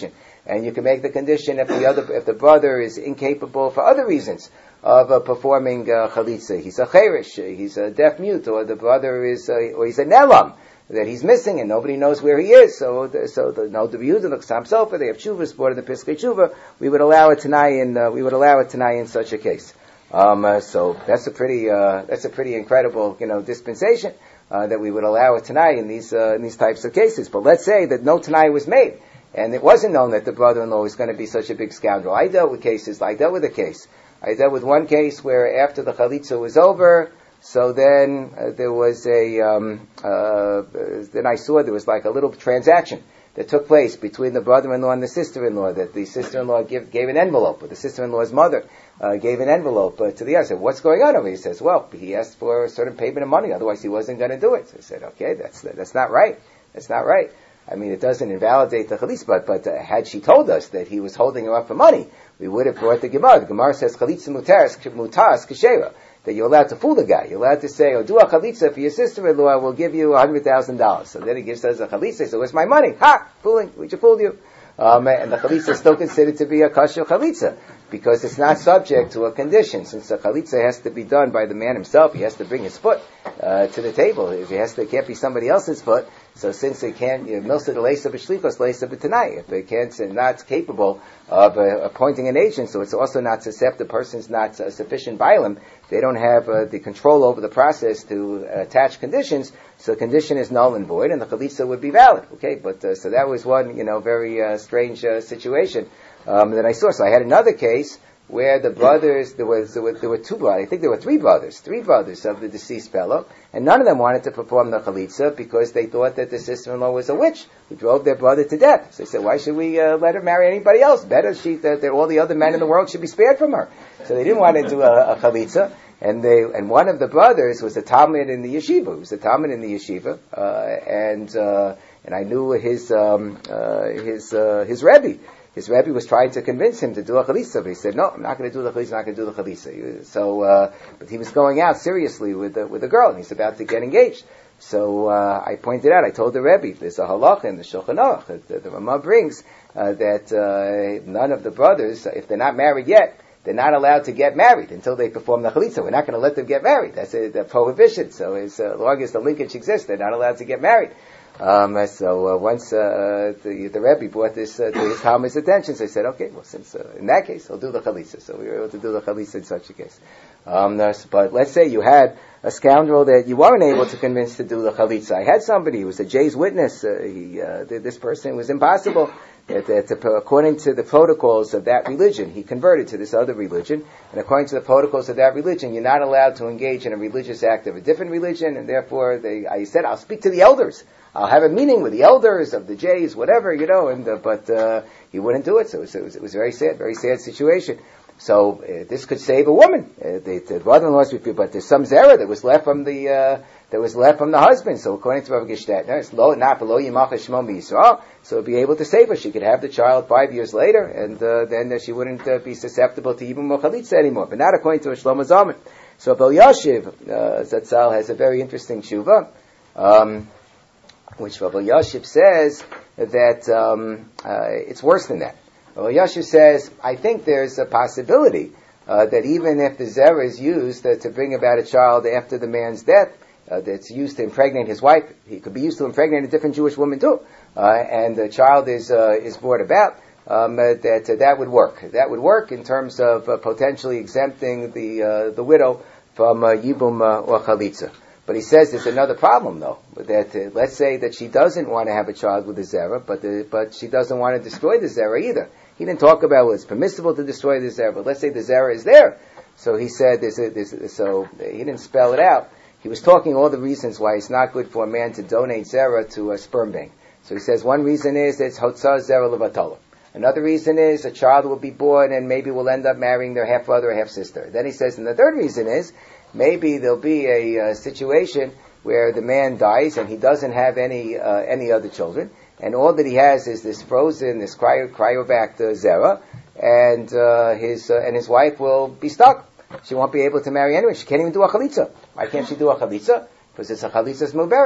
And you can make the condition if the other, if the brother is incapable for other reasons of uh, performing uh, chalitza. He's a cherish, he's a deaf mute, or the brother is, uh, or he's a nelam, that he's missing and nobody knows where he is. So, the, so the no the Yehuda looks Sam Sofer. They have Chuvas brought in the Piskei Tshuva. We would allow it tonight in uh, we would allow it tonight in such a case. Um, uh, so that's a pretty uh, that's a pretty incredible you know dispensation uh, that we would allow it tonight in these uh, in these types of cases. But let's say that no tonight was made and it wasn't known that the brother-in-law was going to be such a big scoundrel. I dealt with cases. I dealt with a case. I dealt with one case where after the chalitza was over. So then uh, there was a, um, uh, then I saw there was like a little transaction that took place between the brother-in-law and the sister-in-law, that the sister-in-law give, gave an envelope, or the sister-in-law's mother uh, gave an envelope uh, to the other. I said, what's going on over here? He says, well, he asked for a certain payment of money, otherwise he wasn't going to do it. So I said, okay, that's that's not right. That's not right. I mean, it doesn't invalidate the chalitza, but, but uh, had she told us that he was holding her up for money, we would have brought the Gemara. The Gemara says, chalitza mutaras mutas k'sheva. That you're allowed to fool the guy. You're allowed to say, oh, do a chalitza for your sister-in-law, I will give you a hundred thousand dollars. So then he gives us a chalitza, so where's my money? Ha! Fooling, we just fooled you. Um, and the chalitza is still considered to be a kosher chalitza, because it's not subject to a condition. Since the chalitza has to be done by the man himself, he has to bring his foot uh, to the table. If he has to, it can't be somebody else's foot. So since they can't, you know, milsa de leisa b'shlichos, leisa b'tanai. If they can't, they're not capable of uh, appointing an agent, so it's also not susceptible, the person's not uh, sufficient bialim, they don't have uh, the control over the process to uh, attach conditions, so the condition is null and void, and the chalitza would be valid. Okay, but uh, so that was one, you know, very uh, strange uh, situation um, that I saw. So I had another case where the brothers, there was, there were, there were two brothers, I think there were three brothers, three brothers of the deceased fellow, and none of them wanted to perform the chalitza because they thought that the sister-in-law was a witch who drove their brother to death. So they said, why should we uh, let her marry anybody else? Better she, that, that all the other men in the world should be spared from her. So they didn't want to do a, a chalitza, and they, and one of the brothers was a talmid in the yeshiva. He was a talmid in the yeshiva, uh, and, uh, and I knew his, um, uh, his, uh, his rebbe. His Rebbe was trying to convince him to do a chalitza, but he said, no, I'm not going to do the chalitza, I'm not going to do the chalitza. So, uh, but he was going out seriously with the, with the girl, and he's about to get engaged. So, uh, I pointed out, I told the Rebbe, there's a halacha in the Shulchan Aruch that the, the Ramah brings, uh, that, uh, none of the brothers, if they're not married yet, they're not allowed to get married until they perform the chalitza. We're not going to let them get married. That's a, a prohibition. So as uh, long as the linkage exists, they're not allowed to get married. Um, so uh, once uh, the, the Rebbe brought this uh, to his Talmud's attention, so he said, okay, well, since uh, in that case, he'll do the chalitza. So we were able to do the chalitza in such a case. Um, but let's say you had a scoundrel that you weren't able to convince to do the chalitza. I had somebody who was a Jay's witness. Uh, he, uh, this person was impossible. That, that, according to the protocols of that religion, he converted to this other religion, and according to the protocols of that religion, you're not allowed to engage in a religious act of a different religion, and therefore, they, I said, I'll speak to the elders. I'll have a meeting with the elders of the Jays, whatever, you know, and uh, but uh, he wouldn't do it, so it was, it was, it was very sad, very sad situation. So uh, this could save a woman. Uh, the, the brother-in-law, but there's some zera that was left from the uh, that was left from the husband. So according to Rav Gishtatner, it's lo not below Yimach Shmom Yisrael. So it'd be able to save her. She could have the child five years later, and uh, then uh, she wouldn't uh, be susceptible to even Chalitza anymore. But not according to a Shlomo Zalman. So Bel Yashiv uh, Zatzal has a very interesting tshuva, um, which Rabbi Yashiv says that um, uh, it's worse than that. Well, Yashu says, I think there's a possibility uh, that even if the zera is used uh, to bring about a child after the man's death, uh, that's used to impregnate his wife, he could be used to impregnate a different Jewish woman too, uh, and the child is uh, is brought about, um, uh, that uh, that would work. That would work in terms of uh, potentially exempting the uh, the widow from uh, yibum uh, or chalitza. But he says there's another problem, though. That uh, let's say that she doesn't want to have a child with the zera, but the, but she doesn't want to destroy the zera either. He didn't talk about whether it's permissible to destroy the zera, but let's say the zera is there. So he said there's a, there's a, so he didn't spell it out. He was talking all the reasons why it's not good for a man to donate zera to a sperm bank. So he says one reason is that it's hotzah zera levatala. Another reason is a child will be born and maybe will end up marrying their half brother or half sister. Then he says, and the third reason is maybe there'll be a, a situation where the man dies and he doesn't have any uh, any other children, and all that he has is this frozen, this cryo, cryovac uh, zera, and uh, his uh, and his wife will be stuck. She won't be able to marry anyone. She can't even do a chalitza. Why can't she do a chalitza? Because it's a chalitza's muberes.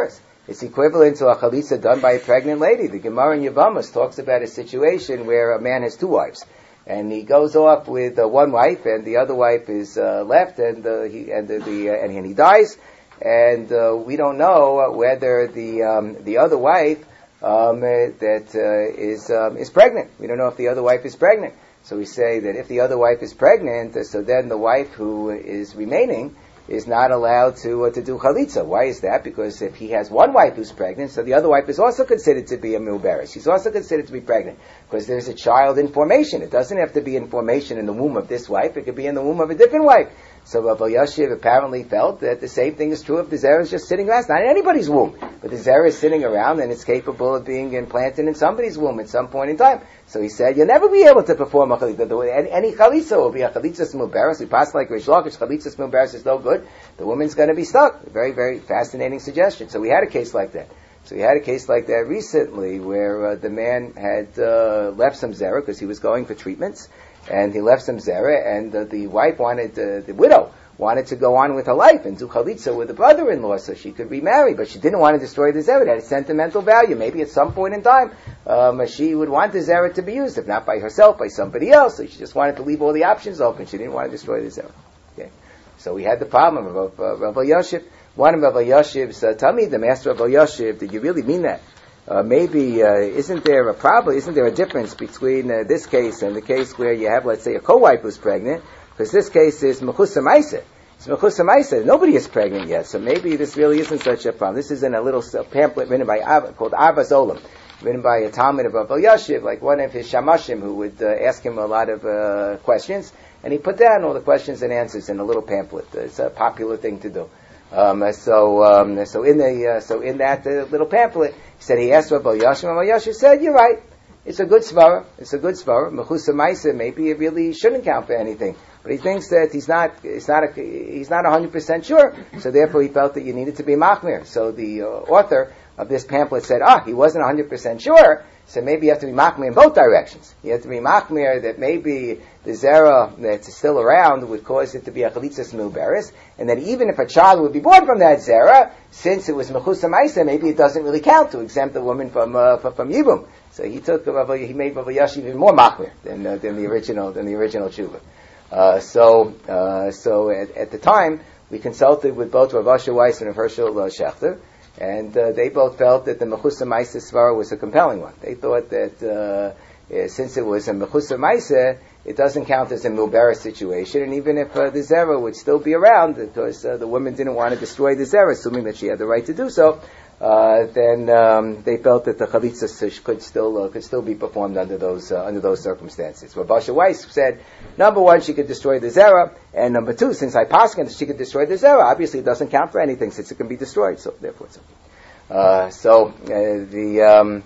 It's equivalent to a chalitza done by a pregnant lady. The Gemara in Yevamos talks about a situation where a man has two wives, and he goes off with uh, one wife, and the other wife is uh, left, and uh, he and the, the uh, and, and he dies, and uh, we don't know whether the um, the other wife um, uh, that uh, is um, is pregnant. We don't know if the other wife is pregnant. So we say that if the other wife is pregnant, uh, so then the wife who is remaining is not allowed to uh, to do chalitza. Why is that? Because if he has one wife who's pregnant, so the other wife is also considered to be a mubaris. She's also considered to be pregnant because there's a child in formation. It doesn't have to be in formation in the womb of this wife. It could be in the womb of a different wife. So Rav Elyashiv apparently felt that the same thing is true if the zera is just sitting around. It's not in anybody's womb, but the zera is sitting around and it's capable of being implanted in somebody's womb at some point in time. So he said, you'll never be able to perform a chalitza. Any, any chalitza will be a chalitza smubaris. We pass like Rish Lakish, chalitza smubaris is no good. The woman's going to be stuck. Very, very fascinating suggestion. So we had a case like that. So we had a case like that recently where uh, the man had uh, left some zera because he was going for treatments, and he left some zera, and uh, the wife wanted, uh, the widow wanted to go on with her life and do chalitza with the brother-in-law so she could remarry, but she didn't want to destroy the zera. It had a sentimental value. Maybe at some point in time um, she would want the zera to be used, if not by herself, by somebody else. So she just wanted to leave all the options open. She didn't want to destroy the zera. Okay. So we had the problem of uh, Rav Elyashiv. One of Rav Elyashiv's, uh, tell me, the master of Rav Elyashiv, did you really mean that? Uh, maybe, uh, isn't there a problem, isn't there a difference between uh, this case and the case where you have, let's say, a co-wife who's pregnant? Because this case is Mechusa Maisa. It's Mechusa Maisa. Nobody is pregnant yet, so maybe this really isn't such a problem. This is in a little pamphlet written by Abba, called Avas Olam, written by a Talmud of Rav Elyashiv, like one of his Shamashim, who would uh, ask him a lot of uh, questions, and he put down all the questions and answers in a little pamphlet. It's a popular thing to do. Um, so, um, so in the, uh, so in that uh, little pamphlet, he said he asked Rav Elyashiv, and Rav Elyashiv said, "You're right. It's a good svara. It's a good svara. Mechusa Maisa. Maybe it really shouldn't count for anything." But he thinks that he's not, it's not, a, he's not a hundred percent sure. So therefore, he felt that you needed to be machmir. So the uh, author of this pamphlet said, "Ah, he wasn't a hundred percent sure. So maybe you have to be machmir in both directions. You have to be machmir that maybe the zera that's still around would cause it to be a chalitza mubaris, and that even if a child would be born from that zera, since it was mechusa maisa, maybe it doesn't really count to exempt the woman from uh, from, from yibum." So he took he made Rav Elyashiv even more machmir than uh, than the original than the original tshuva. Uh, so uh, so at, at the time we consulted with both Rav Asher Weiss and Rav Hershel uh, Schechter. And uh, they both felt that the Mechusa Maisa svara was a compelling one. They thought that uh, uh, since it was a Mechusa Maisa, it doesn't count as a Milbera situation, and even if uh, the Zera would still be around, because uh, the woman didn't want to destroy the Zera, assuming that she had the right to do so, uh, then um, they felt that the Chalitza could still uh, could still be performed under those uh, under those circumstances. Rav Asher Weiss said, number one, she could destroy the Zera, and number two, since I paskin she could destroy the Zera, obviously it doesn't count for anything since it can be destroyed, so therefore it's okay. Uh, so uh, the um,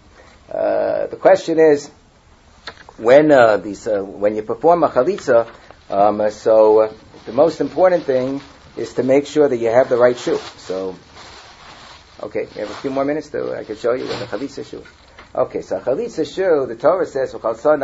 uh, the question is, when uh, these uh, when you perform a chalitza, um, uh, so uh, the most important thing is to make sure that you have the right shoe. So, okay, we have a few more minutes to I can show you the chalitza shoe. Okay, so a chalitza shoe, the Torah says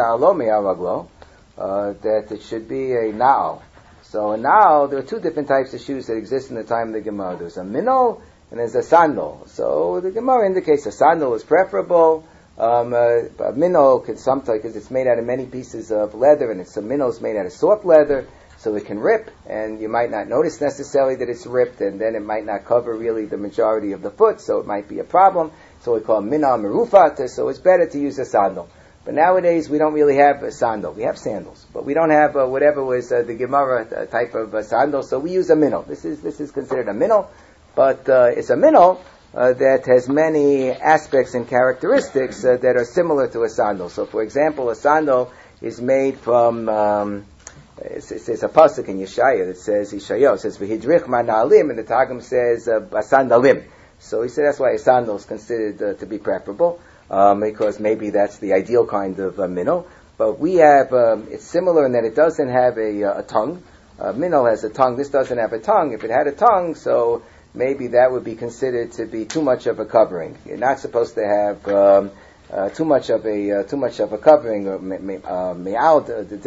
uh, that it should be a na'al. So a na'al, there are two different types of shoes that exist in the time of the Gemara. There's a minol and there's a sandal. So the Gemara indicates a sandal is preferable. Um, uh, a minnow can sometimes, because it's made out of many pieces of leather, and it's a minnow is made out of soft leather, so it can rip, and you might not notice necessarily that it's ripped, and then it might not cover really the majority of the foot, so it might be a problem. So we call minnow merufat, so it's better to use a sandal. But nowadays we don't really have a sandal. We have sandals, but we don't have uh, whatever was uh, the Gemara uh, type of uh, sandal. So we use a minnow. This is this is considered a minnow, but uh, it's a minnow. Uh, that has many aspects and characteristics uh, that are similar to a sandal. So, for example, a sandal is made from, um, it's, it's, it's a pasuk in Yeshaya that says, Yeshayahu, it says, V'hidrich ma'na'alim, and the Targum says, uh, sandalim. So he said that's why a sandal is considered uh, to be preferable, um, because maybe that's the ideal kind of uh, minnow. But we have, um, it's similar in that it doesn't have a, uh, a tongue. Uh, minnow has a tongue, this doesn't have a tongue. If it had a tongue, so maybe that would be considered to be too much of a covering. You're not supposed to have um, uh, too much of a uh, too much of a covering. Or me'al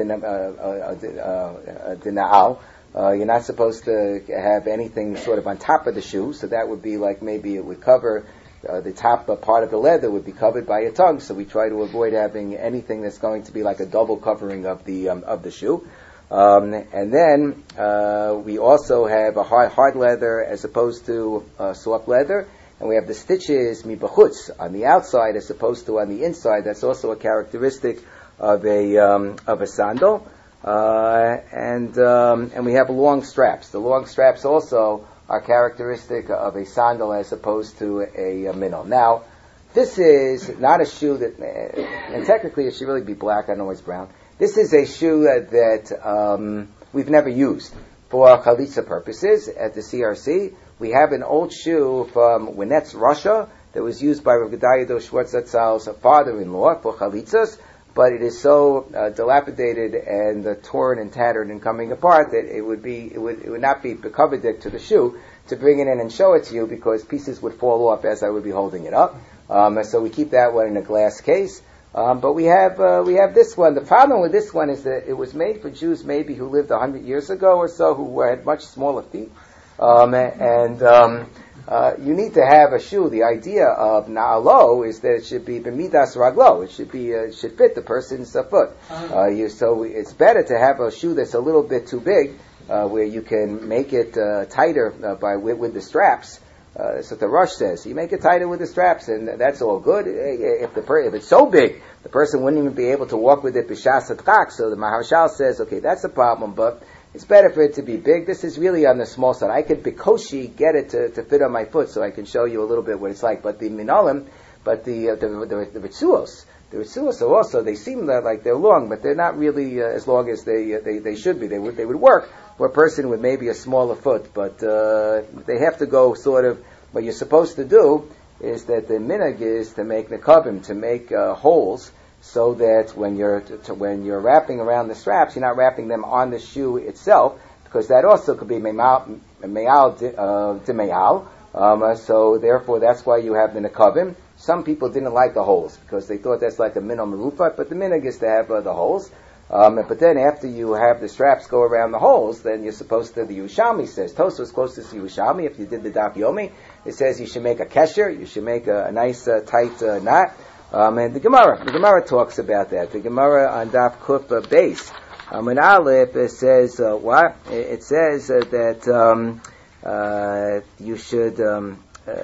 dena'al. You're not supposed to have anything sort of on top of the shoe. So that would be like maybe it would cover uh, the top uh, part of the leather would be covered by a tongue, so we try to avoid having anything that's going to be like a double covering of the um, of the shoe. Um, and then uh, we also have a hard, hard leather as opposed to uh, soft leather, and we have the stitches mibachutz on the outside as opposed to on the inside. That's also a characteristic of a um, of a sandal. Uh, and um, and we have long straps. The long straps also are characteristic of a sandal as opposed to a, a minnow. Now, this is not a shoe that, and technically it should really be black. I know it's brown. This is a shoe that um, we've never used for chalitza purposes at the C R C. We have an old shoe from Winetz, Russia, that was used by Rav Gedalia Schwartz Zatzal's father-in-law for chalitzas, but it is so uh, dilapidated and uh, torn and tattered and coming apart that it would be it would it would not be bekovedik to the shoe to bring it in and show it to you, because pieces would fall off as I would be holding it up. Um, and so we keep that one in a glass case. Um, but we have uh, we have this one. The problem with this one is that it was made for Jews maybe who lived a hundred years ago or so, who had much smaller feet. Um, and um, uh, you need to have a shoe. The idea of na'alo is that it should be b'midas raglo. It should be uh, it should fit the person's uh, foot. Uh, you, so it's better to have a shoe that's a little bit too big, uh, where you can make it uh, tighter uh, by with, with the straps. Uh, that's what the Rush says. You make it tighter with the straps, and that's all good. If the per- if it's so big, the person wouldn't even be able to walk with it b'shas atchak. So the Maharshal says, okay, that's a problem, but it's better for it to be big. This is really on the small side. I could bikoshi get it to, to fit on my foot, so I can show you a little bit what it's like. But the minolim, but the uh, the the, the ritzuos, the ritzuos are also, they seem like they're long, but they're not really uh, as long as they, uh, they they should be. They would they would work for a person with maybe a smaller foot, but uh, they have to go sort of. What you're supposed to do is that the minhag is to make nekavim, to make uh, holes, so that when you're to, to, when you're wrapping around the straps, you're not wrapping them on the shoe itself, because that also could be me'al de me'al. Um, so therefore, that's why you have the nekavim. Some people didn't like the holes because they thought that's like a minhag merufat, but the minhag is to have uh, the holes. Um, but then after you have the straps go around the holes, then you're supposed to, the Yerushalmi says, Tosfos closest to Yerushalmi, if you did the Daf Yomi, it says you should make a kesher, you should make a, a nice uh, tight uh, knot. Um, and the Gemara, the Gemara talks about that. The Gemara on Daf Kuf uh, base. Um, in Aleph, it says, uh, what? It says uh, that um, uh, you should, um,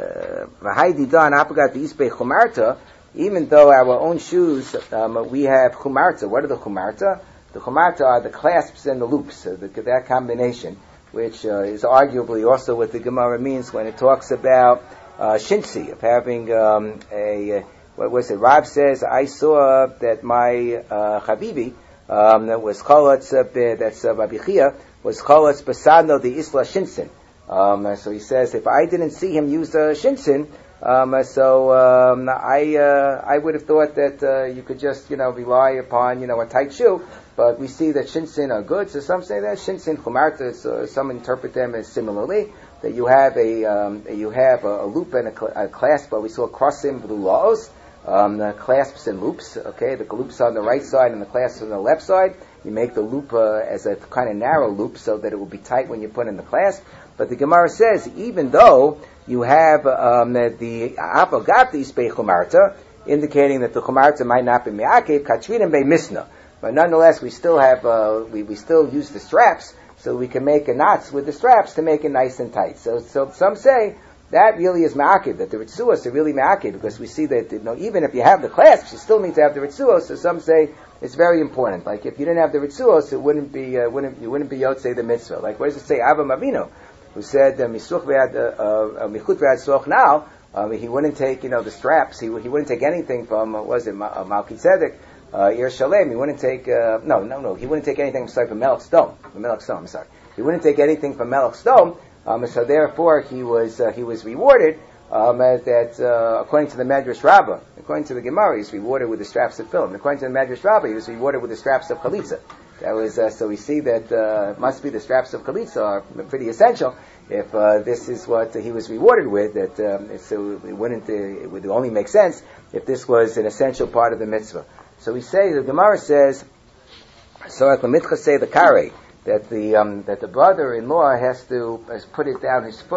uh, even though our own shoes, um, we have chumarta. What are the chumarta? The chumarta are the clasps and the loops, uh, the, that combination, which uh, is arguably also what the Gemara means when it talks about uh, shinsi, of having um, a, uh, what was it? Rav says, I saw that my uh, Habibi, um, that was cholatz, uh, that's uh, Rabbi Chia, was cholatz basano the isla shinsin. Um, so he says, if I didn't see him use uh, shinsin, Um, so um, I uh, I would have thought that uh, you could just you know rely upon you know a tight shoe, but we see that shinsin are good. So some say that shinsin chumarta. So some interpret them as similarly that you have a um, you have a, a loop and a, cl- a clasp. But we saw crossim v'lulaos, um, the clasps and loops. Okay, the loops on the right side and the clasps on the left side. You make the loop uh, as a kind of narrow loop so that it will be tight when you put in the clasp. But the Gemara says even though you have um, the apagatis be chumarta, indicating that the chumarta might not be me'akev, katrinim be misna. But nonetheless, we still have, uh, we, we still use the straps, so we can make a knots with the straps to make it nice and tight. So, so some say that really is me'akev, that the ritzuos are really me'akev, because we see that, you know, even if you have the clasps, you still need to have the ritzuos, so some say it's very important. Like, if you didn't have the ritzuos, it wouldn't be, uh, wouldn't, you wouldn't be yotzei the mitzvah. Like, what does it say? Avraham Avinu, who said misuch michut ve'ad soch now, um, he wouldn't take you know the straps. He he wouldn't take anything from uh, was it uh, Malki Tzedek, uh, Ir Shalem. He wouldn't take uh, no no no. He wouldn't take anything. I'm sorry, from Melech Stone. From Melech Stone. I'm sorry. He wouldn't take anything from Melech Stone. Um, so therefore, he was uh, he was rewarded. Um, that uh, according to the Medrash Rabbah, according to the Gemara, he was rewarded with the straps of film. According to the Medrash Rabbah, he was rewarded with the straps of chalitza. That was uh, so we see that uh, must be the straps of chalitza are pretty essential. If uh, this is what he was rewarded with, that um, so it wouldn't uh, it would only make sense if this was an essential part of the mitzvah. So we say the Gemara says, so at the mitcha say the kare that the um, that the brother-in-law has to has put it down his foot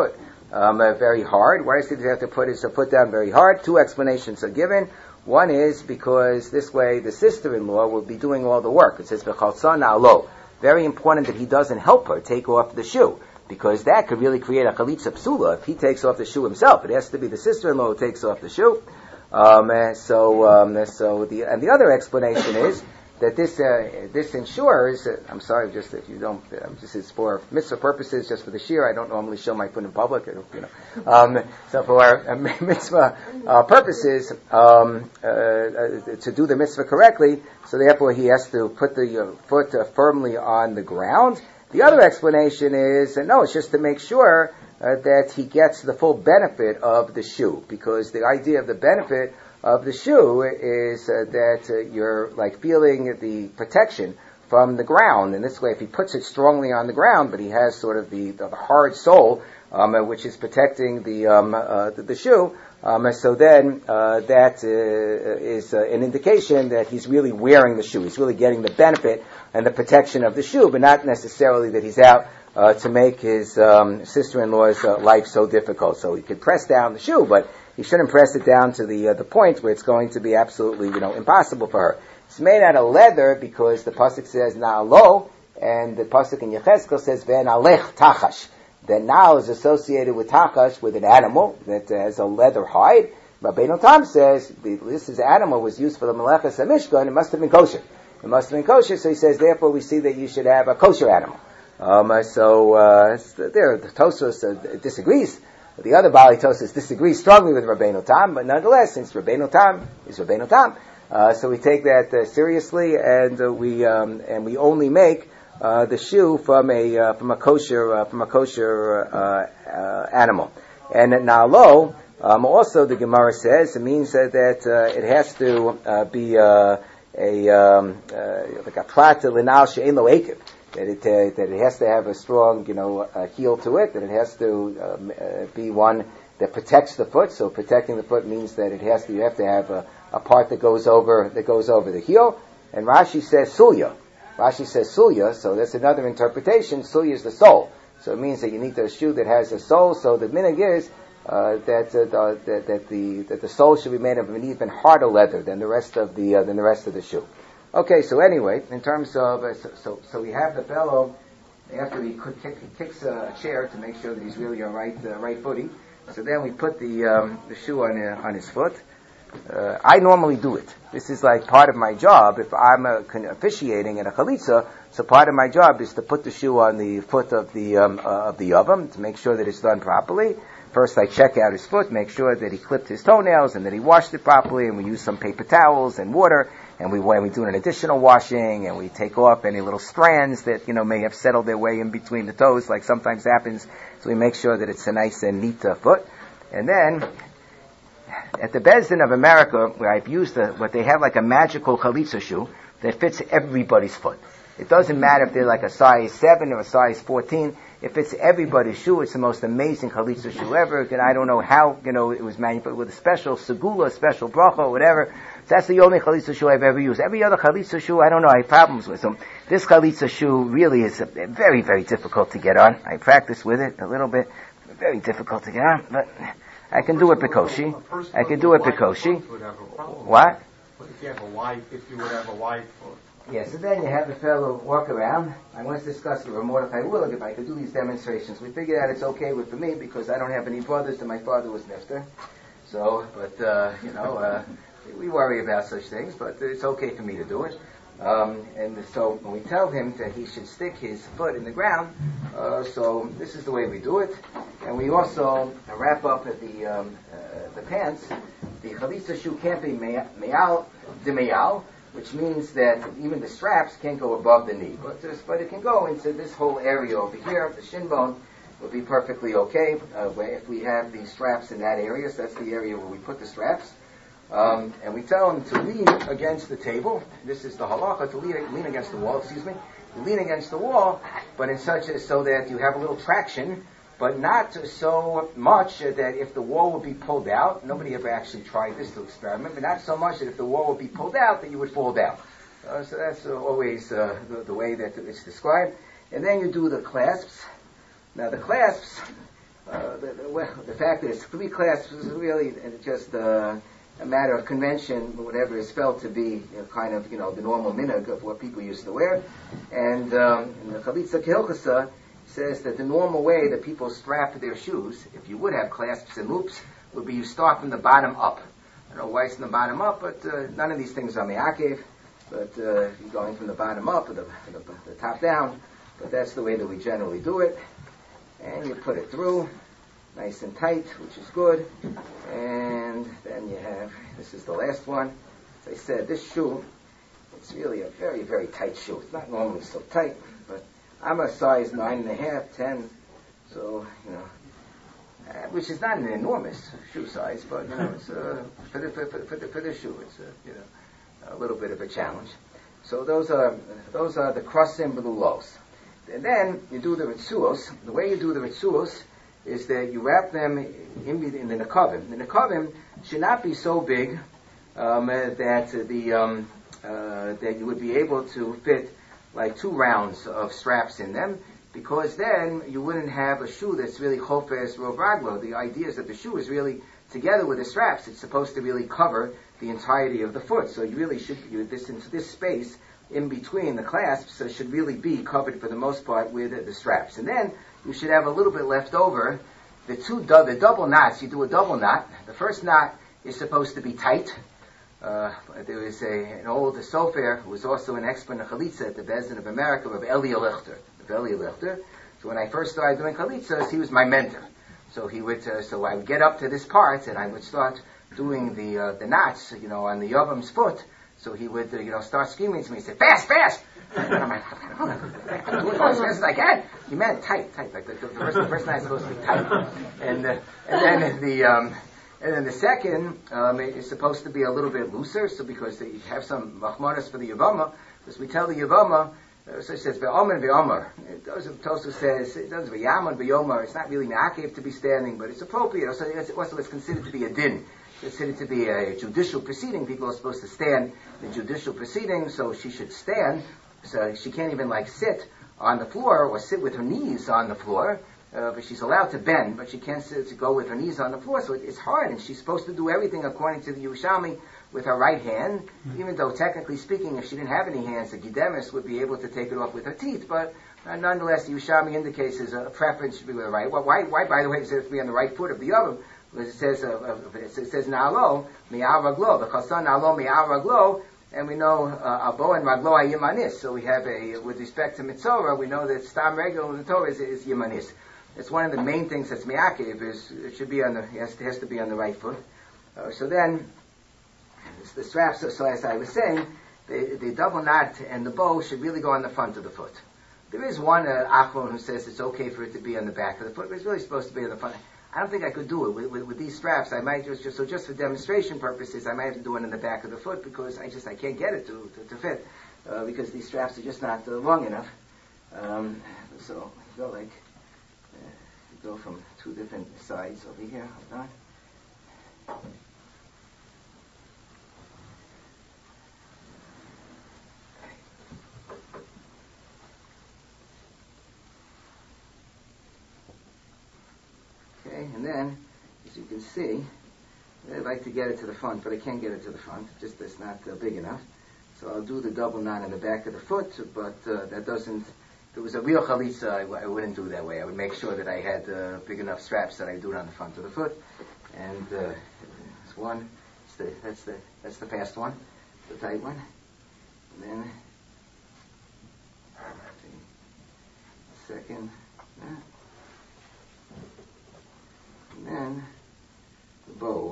um, uh, very hard. Why does he have to put his foot down very hard? Two explanations are given. One is because this way the sister-in-law will be doing all the work. It says, v'chalsa na'alo. Very important that he doesn't help her take off the shoe, because that could really create a chalitza psula. If he takes off the shoe himself, it has to be the sister-in-law who takes off the shoe. Um, uh, so, um, so the and the other explanation is that this uh, this ensures. Uh, I'm sorry, just if you don't, uh, this is for mitzvah purposes, just for the shir. I don't normally show my foot in public. I don't, you know. Um, so for uh, mitzvah uh, purposes, um, uh, uh, to do the mitzvah correctly, so therefore he has to put the uh, foot uh, firmly on the ground. The other explanation is uh, no, it's just to make sure uh, that he gets the full benefit of the shoe, because the idea of the benefit of the shoe is uh, that uh, you're like feeling the protection from the ground. And this way, if he puts it strongly on the ground, but he has sort of the, the hard sole, um, uh, which is protecting the um, uh, the, the shoe, um, so then uh, that uh, is uh, an indication that he's really wearing the shoe. He's really getting the benefit and the protection of the shoe, but not necessarily that he's out uh, to make his um, sister-in-law's uh, life so difficult. So he could press down the shoe, but he shouldn't press it down to the uh, the point where it's going to be absolutely, you know, impossible for her. It's made out of leather because the pasuk says na'alo, and the pasuk in Yechezkel says ve'nalech tachash. That now is associated with tachash, with an animal that has a leather hide. Rabbeinu Tam says this is animal was used for the Melechas HaMishkan. It must have been kosher. It must have been kosher. So he says, therefore, we see that you should have a kosher animal. Um, uh, so uh, there, the Tosfos uh, disagrees. The other Bali Tosfos disagrees strongly with Rabbeinu Tam, but nonetheless, since Rabbeinu Tam is Rabbeinu Tam, uh, so we take that uh, seriously, and uh, we um, and we only make uh, the shoe from a uh, from a kosher uh, from a kosher uh, uh, animal. And na'alo, um, also the Gemara says it means uh, that uh, it has to uh, be uh, a um, uh, like a prat linal she'en lo ekev. That it uh, that it has to have a strong, you know, uh, heel to it. That it has to um, uh, be one that protects the foot. So protecting the foot means that it has to. You have to have a, a part that goes over that goes over the heel. And Rashi says sulya. Rashi says sulya. So that's another interpretation. Sulya is the sole. So it means that you need a shoe that has a sole. So the minhag is uh, that, uh, the, that that the that the sole should be made of an even harder leather than the rest of the uh, than the rest of the shoe. Okay, so anyway, in terms of, uh, so, so so we have the fellow, after he, kick, he kicks a chair to make sure that he's really on right, uh, right footing, so then we put the um, the shoe on uh, on his foot. Uh, I normally do it. This is like part of my job. If I'm uh, officiating in a chalitza, so part of my job is to put the shoe on the foot of the um, uh, of the yavam to make sure that it's done properly. First, I check out his foot, make sure that he clipped his toenails and that he washed it properly, and we use some paper towels and water, and we when we do an additional washing, and we take off any little strands that, you know, may have settled their way in between the toes, like sometimes happens. So we make sure that it's a nice and neat uh, foot. And then, at the Beis Din of America, where I've used the, what they have like a magical chalitza shoe that fits everybody's foot. It doesn't matter if they're like a size seven or a size fourteen. If it's everybody's shoe, it's the most amazing chalitza shoe ever. And I don't know how, you know, it was manufactured with a special segula, a special bracha, or whatever. So that's the only chalitza shoe I've ever used. Every other chalitza shoe, I don't know, I have problems with them. This chalitza shoe really is very, very difficult to get on. I practice with it a little bit. Very difficult to get on, but I can do it Bekoshi. I can do it Bekoshi. What? If you have a wife, if you would have a wife. Or Yes, so then you have the fellow walk around. I once discussed with Mordechai Willig if I could do these demonstrations. We figured out it's okay with for me because I don't have any brothers and my father was nifter. So, but, uh, you know, uh, we worry about such things, but it's okay for me to do it. Um, and so when we tell him that he should stick his foot in the ground, uh, so this is the way we do it. And we also wrap up at the um, uh, the pants. The chalitza shoe can't be me'al de me'al, which means that even the straps can't go above the knee. But, just, but it can go into this whole area over here. The shin bone will be perfectly okay uh, where if we have the straps in that area. So that's the area where we put the straps. Um, and we tell him to lean against the table. This is the halacha, to lean, lean against the wall, excuse me. You lean against the wall, but in such a, so that you have a little traction, but not so much that if the wall would be pulled out, nobody ever actually tried this to experiment, but not so much that if the wall would be pulled out, that you would fall down. Uh, so that's uh, always uh, the, the way that it's described. And then you do the clasps. Now the clasps, Uh, the, the, well, the fact is, three clasps is really just uh, a matter of convention, whatever is felt to be you know, kind of, you know, the normal minhag of what people used to wear. And um, in the Chalitza Kehilchasa says that the normal way that people strap their shoes, if you would have clasps and loops, would be you start from the bottom up. I don't know why it's from the bottom up, but uh, none of these things are me'akev. But uh, you're going from the bottom up or the, the, the top down. But that's the way that we generally do it. And you put it through, nice and tight, which is good. And then you have, this is the last one. As I said, this shoe, it's really a very, very tight shoe. It's not normally so tight, but I'm a size nine and a half, ten, so, you know, uh, which is not an enormous shoe size, but, you know, it's, uh, for the, for, for, for the, for the shoe, it's, uh, you know, a little bit of a challenge. So those are, those are the crossim belulos. And then you do the ritzuos. The way you do the ritzuos is that you wrap them in, in the nekavim. The nekavim should not be so big um, uh, that uh, the um, uh, that you would be able to fit like two rounds of straps in them, because then you wouldn't have a shoe that's really chofes robraglo. The idea is that the shoe is really together with the straps. It's supposed to really cover the entirety of the foot. So you really should you, this into this space in between the clasps uh, should really be covered for the most part with uh, the straps. And then you should have a little bit left over. The two du- the double knots, you do a double knot. The first knot is supposed to be tight. Uh, there is a, an old sofer who was also an expert in chalitza at the Beis Din of America, Rav Elia Lichter. Rav Elia Lichter. So when I first started doing chalitzas, he was my mentor. So he would, uh, so I would get up to this part and I would start doing the uh, the knots, you know, on the Yavam's foot. So he would, uh, you know, start screaming to me. He said, "Fast, fast!" And I'm like, "I'm doing it as fast as I can." He meant tight, tight. Like the, the, the first, the first night is supposed to be tight, and uh, and then the um, and then the second um, is supposed to be a little bit looser. So because they have some machmanas for the Yavama, because we tell the Yavama, uh, so it says ve'omer ve'omer. It doesn't. Tosu says it doesn't ve'yaman ve'omer. It's not really me'akev to be standing, but it's appropriate. So it's also it's considered to be a din. Considered to be a judicial proceeding. People are supposed to stand in judicial proceedings, so she should stand. So she can't even like sit on the floor or sit with her knees on the floor. Uh, but she's allowed to bend, but she can't sit to go with her knees on the floor. So it, it's hard, and she's supposed to do everything according to the Yerushalmi with her right hand. Mm-hmm. Even though technically speaking, if she didn't have any hands, the Gidemis would be able to take it off with her teeth. But uh, nonetheless, the Yerushalmi indicates there's a preference should be with the right. Well, why? Why? By the way, does it have to be on the right foot of the other? Because it says, uh, uh, it says Na'alo, Mi'al Raglo, the Chasan Na'alo, Mi'al Raglo, and we know uh, Abo and Raglo are Yemanis. So we have a, with respect to Mitzorah, we know that Stam Regel in the Torah is, is Yemanis. It's one of the main things that's Mi'akev, is it should be on the, it has to, has to be on the right foot. Uh, so then, the straps, so, so as I was saying, the, the double knot and the bow should really go on the front of the foot. There is one uh, Achron who says it's okay for it to be on the back of the foot, but it's really supposed to be on the front. I don't think I could do it with, with, with these straps. I might just, just so just for demonstration purposes, I might have to do it in the back of the foot because I just I can't get it to to, to fit uh, because these straps are just not uh, long enough. Um, so you go like uh, you go from two different sides over here. Hold on. And then, as you can see, I'd like to get it to the front, but I can't get it to the front. Just it's not uh, big enough. So I'll do the double knot in the back of the foot, but uh, that doesn't. If it was a real chalitza, I, w- I wouldn't do it that way. I would make sure that I had uh, big enough straps that I do it on the front of the foot. And uh, it's one. It's the, that's the that's the fast one, the tight one. And then the second. Uh, And then the bow.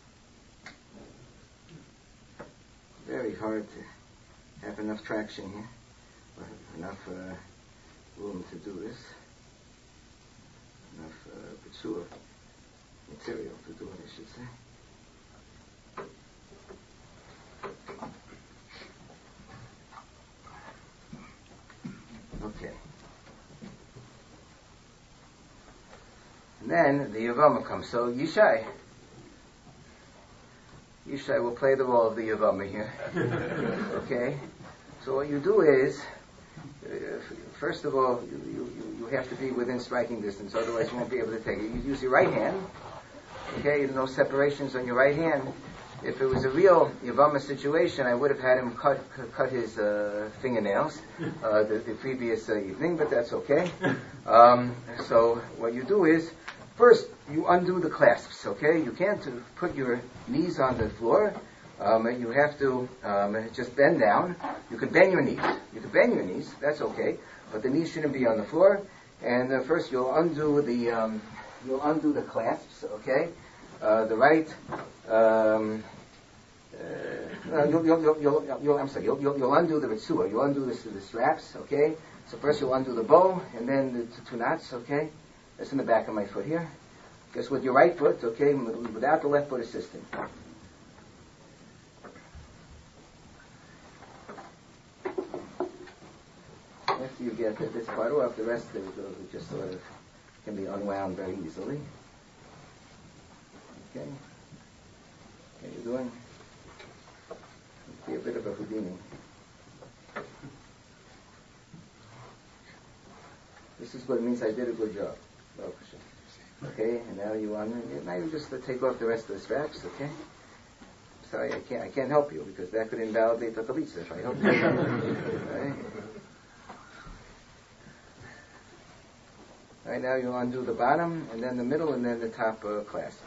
Very hard to have enough traction here, or enough uh, room to do this. Enough uh, material to do it, I should say. Okay. And then the Yavama comes. So Yishai, Yishai will play the role of the Yavama here. Okay? So what you do is, uh, first of all, you, you, you have to be within striking distance, otherwise you won't be able to take it. You use your right hand, okay, no separations on your right hand. If it was a real Yavama situation, I would have had him cut cut his uh, fingernails uh, the, the previous uh, evening, but that's okay. Um, so what you do is, first you undo the clasps, okay? You can't uh, put your knees on the floor. Um, you have to um, just bend down. You can bend your knees. You can bend your knees, that's okay, but the knees shouldn't be on the floor. And uh, first you'll undo the um, you'll undo the clasps, okay? Uh, the right, um, uh, you'll, you'll, you'll, you'll, you'll, I'm sorry, you'll, you'll, you'll undo the ritzua, you'll undo the, the straps, okay? So first you'll undo the bow, and then the two, two knots, okay? That's in the back of my foot here. Just with your right foot, okay, without the left foot assisting. After you get this part off, the rest of it just sort of can be unwound very easily. Okay. Okay, you're doing be a bit of a Houdini. This is what it means I did a good job. Okay, and now you want now you just take off the rest of the straps, okay? Sorry, I can't I can't help you because that could invalidate the chalitza if I help you. Right? All right, now you'll undo the bottom, and then the middle, and then the top uh, clasp.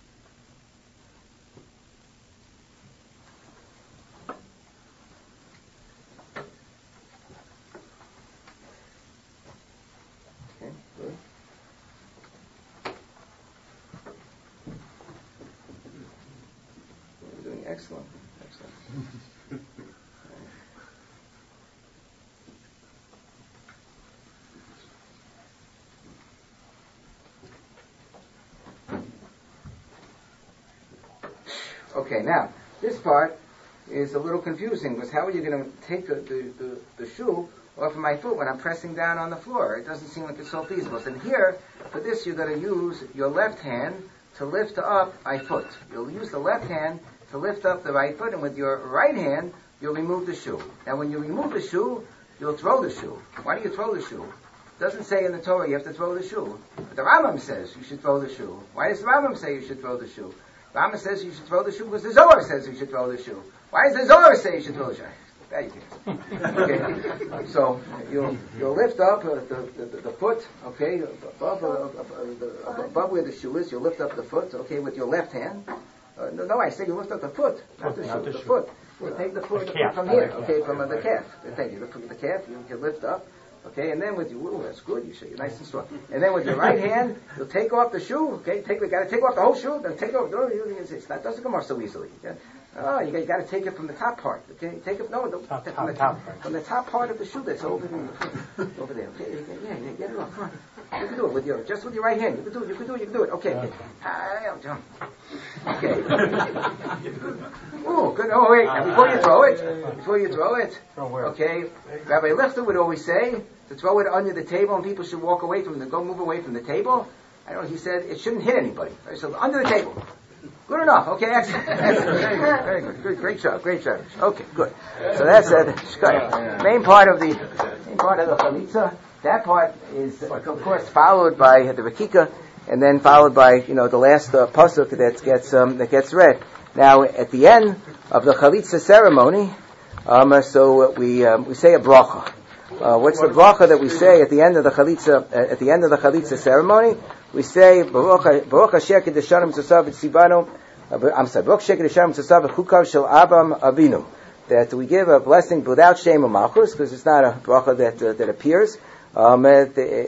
Okay, good. You're doing excellent, excellent. Okay, now, this part is a little confusing because how are you going to take the, the, the, the shoe off of my foot when I'm pressing down on the floor? It doesn't seem like it's so feasible. And here, for this, you're going to use your left hand to lift up my foot. You'll use the left hand to lift up the right foot, and with your right hand, you'll remove the shoe. Now, when you remove the shoe, you'll throw the shoe. Why do you throw the shoe? It doesn't say in the Torah you have to throw the shoe. But the Rambam says you should throw the shoe. Why does the Rambam say you should throw the shoe? Rambam says you should throw the shoe because the Zohar says you should throw the shoe. Why does the Zohar say you should throw the shoe? That you can. Okay. So you'll you'll lift up uh, the, the the foot, okay, above uh, above, above where the shoe is. You'll lift up the foot, okay, with your left hand. Uh, no, no, I say you lift up the foot, not the shoe. Not the, the shoe. Foot. You take the foot the from here, okay, from uh, the calf. Thank you. The, the calf you can lift up. Okay, and then with your, ooh, that's good, you say, you're nice and strong. And then with your right hand, you'll take off the shoe, okay, take, you gotta take off the whole shoe, then take off, no, it's not, doesn't come off so easily. Okay? Oh, you, you gotta take it from the top part, okay, take it, no, the, top, from, top, the, top from the top part of the shoe that's over there, over there, okay, yeah, yeah, get it off, come on. You can do it with your, just with your right hand, you can do it, you can do it, you can do it, okay, okay. Ah, jump. Okay. Oh, good, oh wait, now before you throw it, before you throw it, okay, Rabbi Lifter would always say, to throw it under the table and people should walk away from the, go move away from the table. I don't know, he said it shouldn't hit anybody. Right? So under the table. Good enough, okay, excellent. Excellent. Very good, good, great job, great job. Okay, good. So that's uh, the main part of the, main part of the chalitza. That part is, of course, followed by the Rakika, and then followed by, you know, the last uh, pasuk that gets, um, that gets read. Now, at the end of the chalitza ceremony, um, uh, so we, um, we say a bracha. Uh, what's the bracha that we say at the end of the chalitza? Uh, at the end of the chalitza ceremony, we say Baruch Baruch Asher Kedushanim Tzasav Tzibanu. I'm sorry, Baruch Asher Kedushanim Tzasav Chukav Shel Abam Avinu. That we give a blessing without shame or malchus, because it's not a bracha that uh, that appears. Um, uh,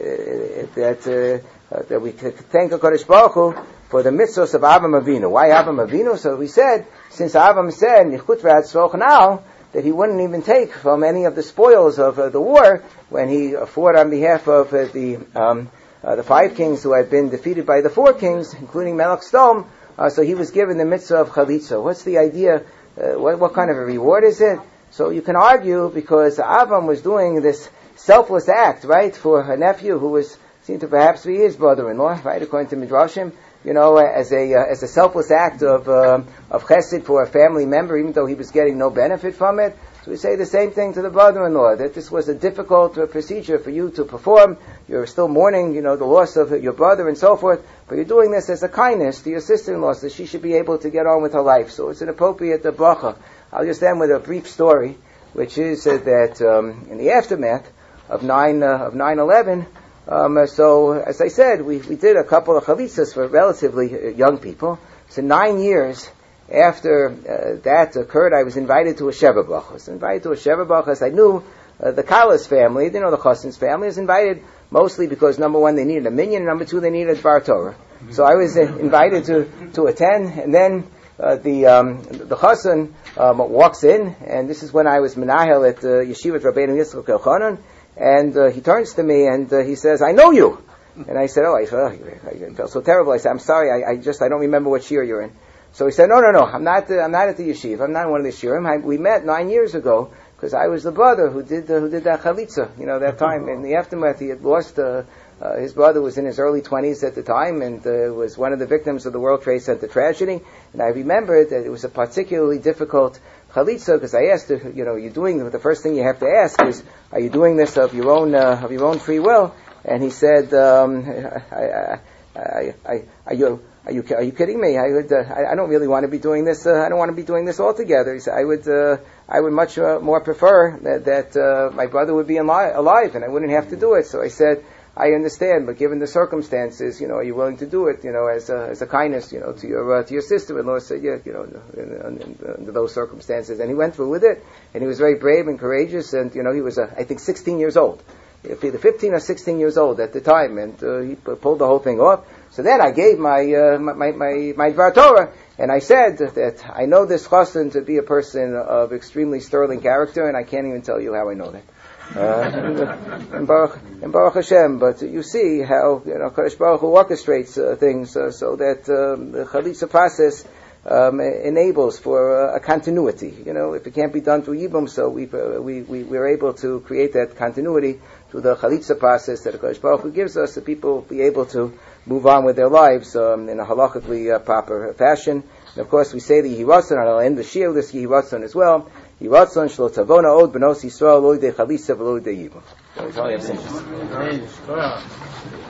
that uh, uh, that we thank HaKadosh Baruch Hu for the mitzvos of Abam Avinu. Why Abam Avinu? So we said, since Abam said Nichut V'Atzroch now, that he wouldn't even take from any of the spoils of uh, the war when he uh, fought on behalf of uh, the um, uh, the five kings who had been defeated by the four kings, including Melech Sdom. Uh, so he was given the mitzvah of chalitza. What's the idea? Uh, what, what kind of a reward is it? So you can argue because Avram was doing this selfless act, right, for her nephew who was seemed to perhaps be his brother-in-law, right, according to Midrashim. You know, as a uh, as a selfless act of uh, of chesed for a family member, even though he was getting no benefit from it. So we say the same thing to the brother-in-law, that this was a difficult uh, procedure for you to perform. You're still mourning, you know, the loss of your brother and so forth, but you're doing this as a kindness to your sister-in-law, so she should be able to get on with her life. So it's an appropriate uh, bracha. I'll just end with a brief story, which is uh, that um, in the aftermath of nine uh, of nine eleven, um, uh, so as I said, we we did a couple of chalitzas for relatively uh, young people. So nine years after uh, that occurred, I was invited to a Sheva Brachos. I was invited to a Sheva Brachos. I knew uh, the Kalas family, you know, the Chassan's family, was invited mostly because, number one, they needed a minyan, and number two, they needed a Dvar Torah. So I was uh, invited to, to attend, and then uh, the um, the Chassan um, walks in, and this is when I was Menahel at uh, Yeshivat Rabbeinu Yitzchak Elchanan, and uh, he turns to me and uh, he says, "I know you." And I said, "Oh, I, I, I felt so terrible." I said, "I'm sorry, I, I just I don't remember what year you're in." So he said, no, no, no, I'm not, uh, I'm not at the yeshiva. I'm not one of the shiurim. I, we met nine years ago because I was the brother who did uh, who did that chalitza. You know, that time in the aftermath, he had lost. Uh, uh, his brother was in his early twenties at the time, and uh, was one of the victims of the World Trade Center tragedy. And I remembered that it was a particularly difficult chalitza because I asked, her, you know, you're doing the first thing you have to ask is, are you doing this of your own uh, of your own free will? And he said, um, I, I, I, I, are you Are you are you kidding me? I would uh, I, I don't really want to be doing this. Uh, I don't want to be doing this altogether. He said, I would uh, I would much uh, more prefer that, that uh, my brother would be ali- alive and I wouldn't have to do it. So I said, I understand, but given the circumstances, you know, are you willing to do it? You know, as a, as a kindness, you know, to your uh, to your sister-in-law. Said, yeah, you know, in, in, in, under those circumstances, and he went through with it, and he was very brave and courageous, and you know, he was uh, I think sixteen years old. Either fifteen or sixteen years old at the time, and uh, he p- pulled the whole thing off. So then I gave my uh, my my my Dvar Torah, and I said that I know this chassan to be a person of extremely sterling character, and I can't even tell you how I know that. Uh, and, Baruch, and Baruch Hashem, but you see how, you know, Kadosh Baruch Hu orchestrates uh, things uh, so that um, the chalitza process Um, enables for uh, a continuity. You know, if it can't be done through Yibum, so we uh, we we we're able to create that continuity through the chalitza process that Hakadosh Baruch Hu gives us, so people be able to move on with their lives um, in a halachically uh, proper fashion. And of course, we say the Yihiratzon, and I'll end the shiur this Yihiratzon as well. Yihiratzon shlo tavona od benos Yisrael lo yidei chalitza v'lo yidei Yibum. So it's only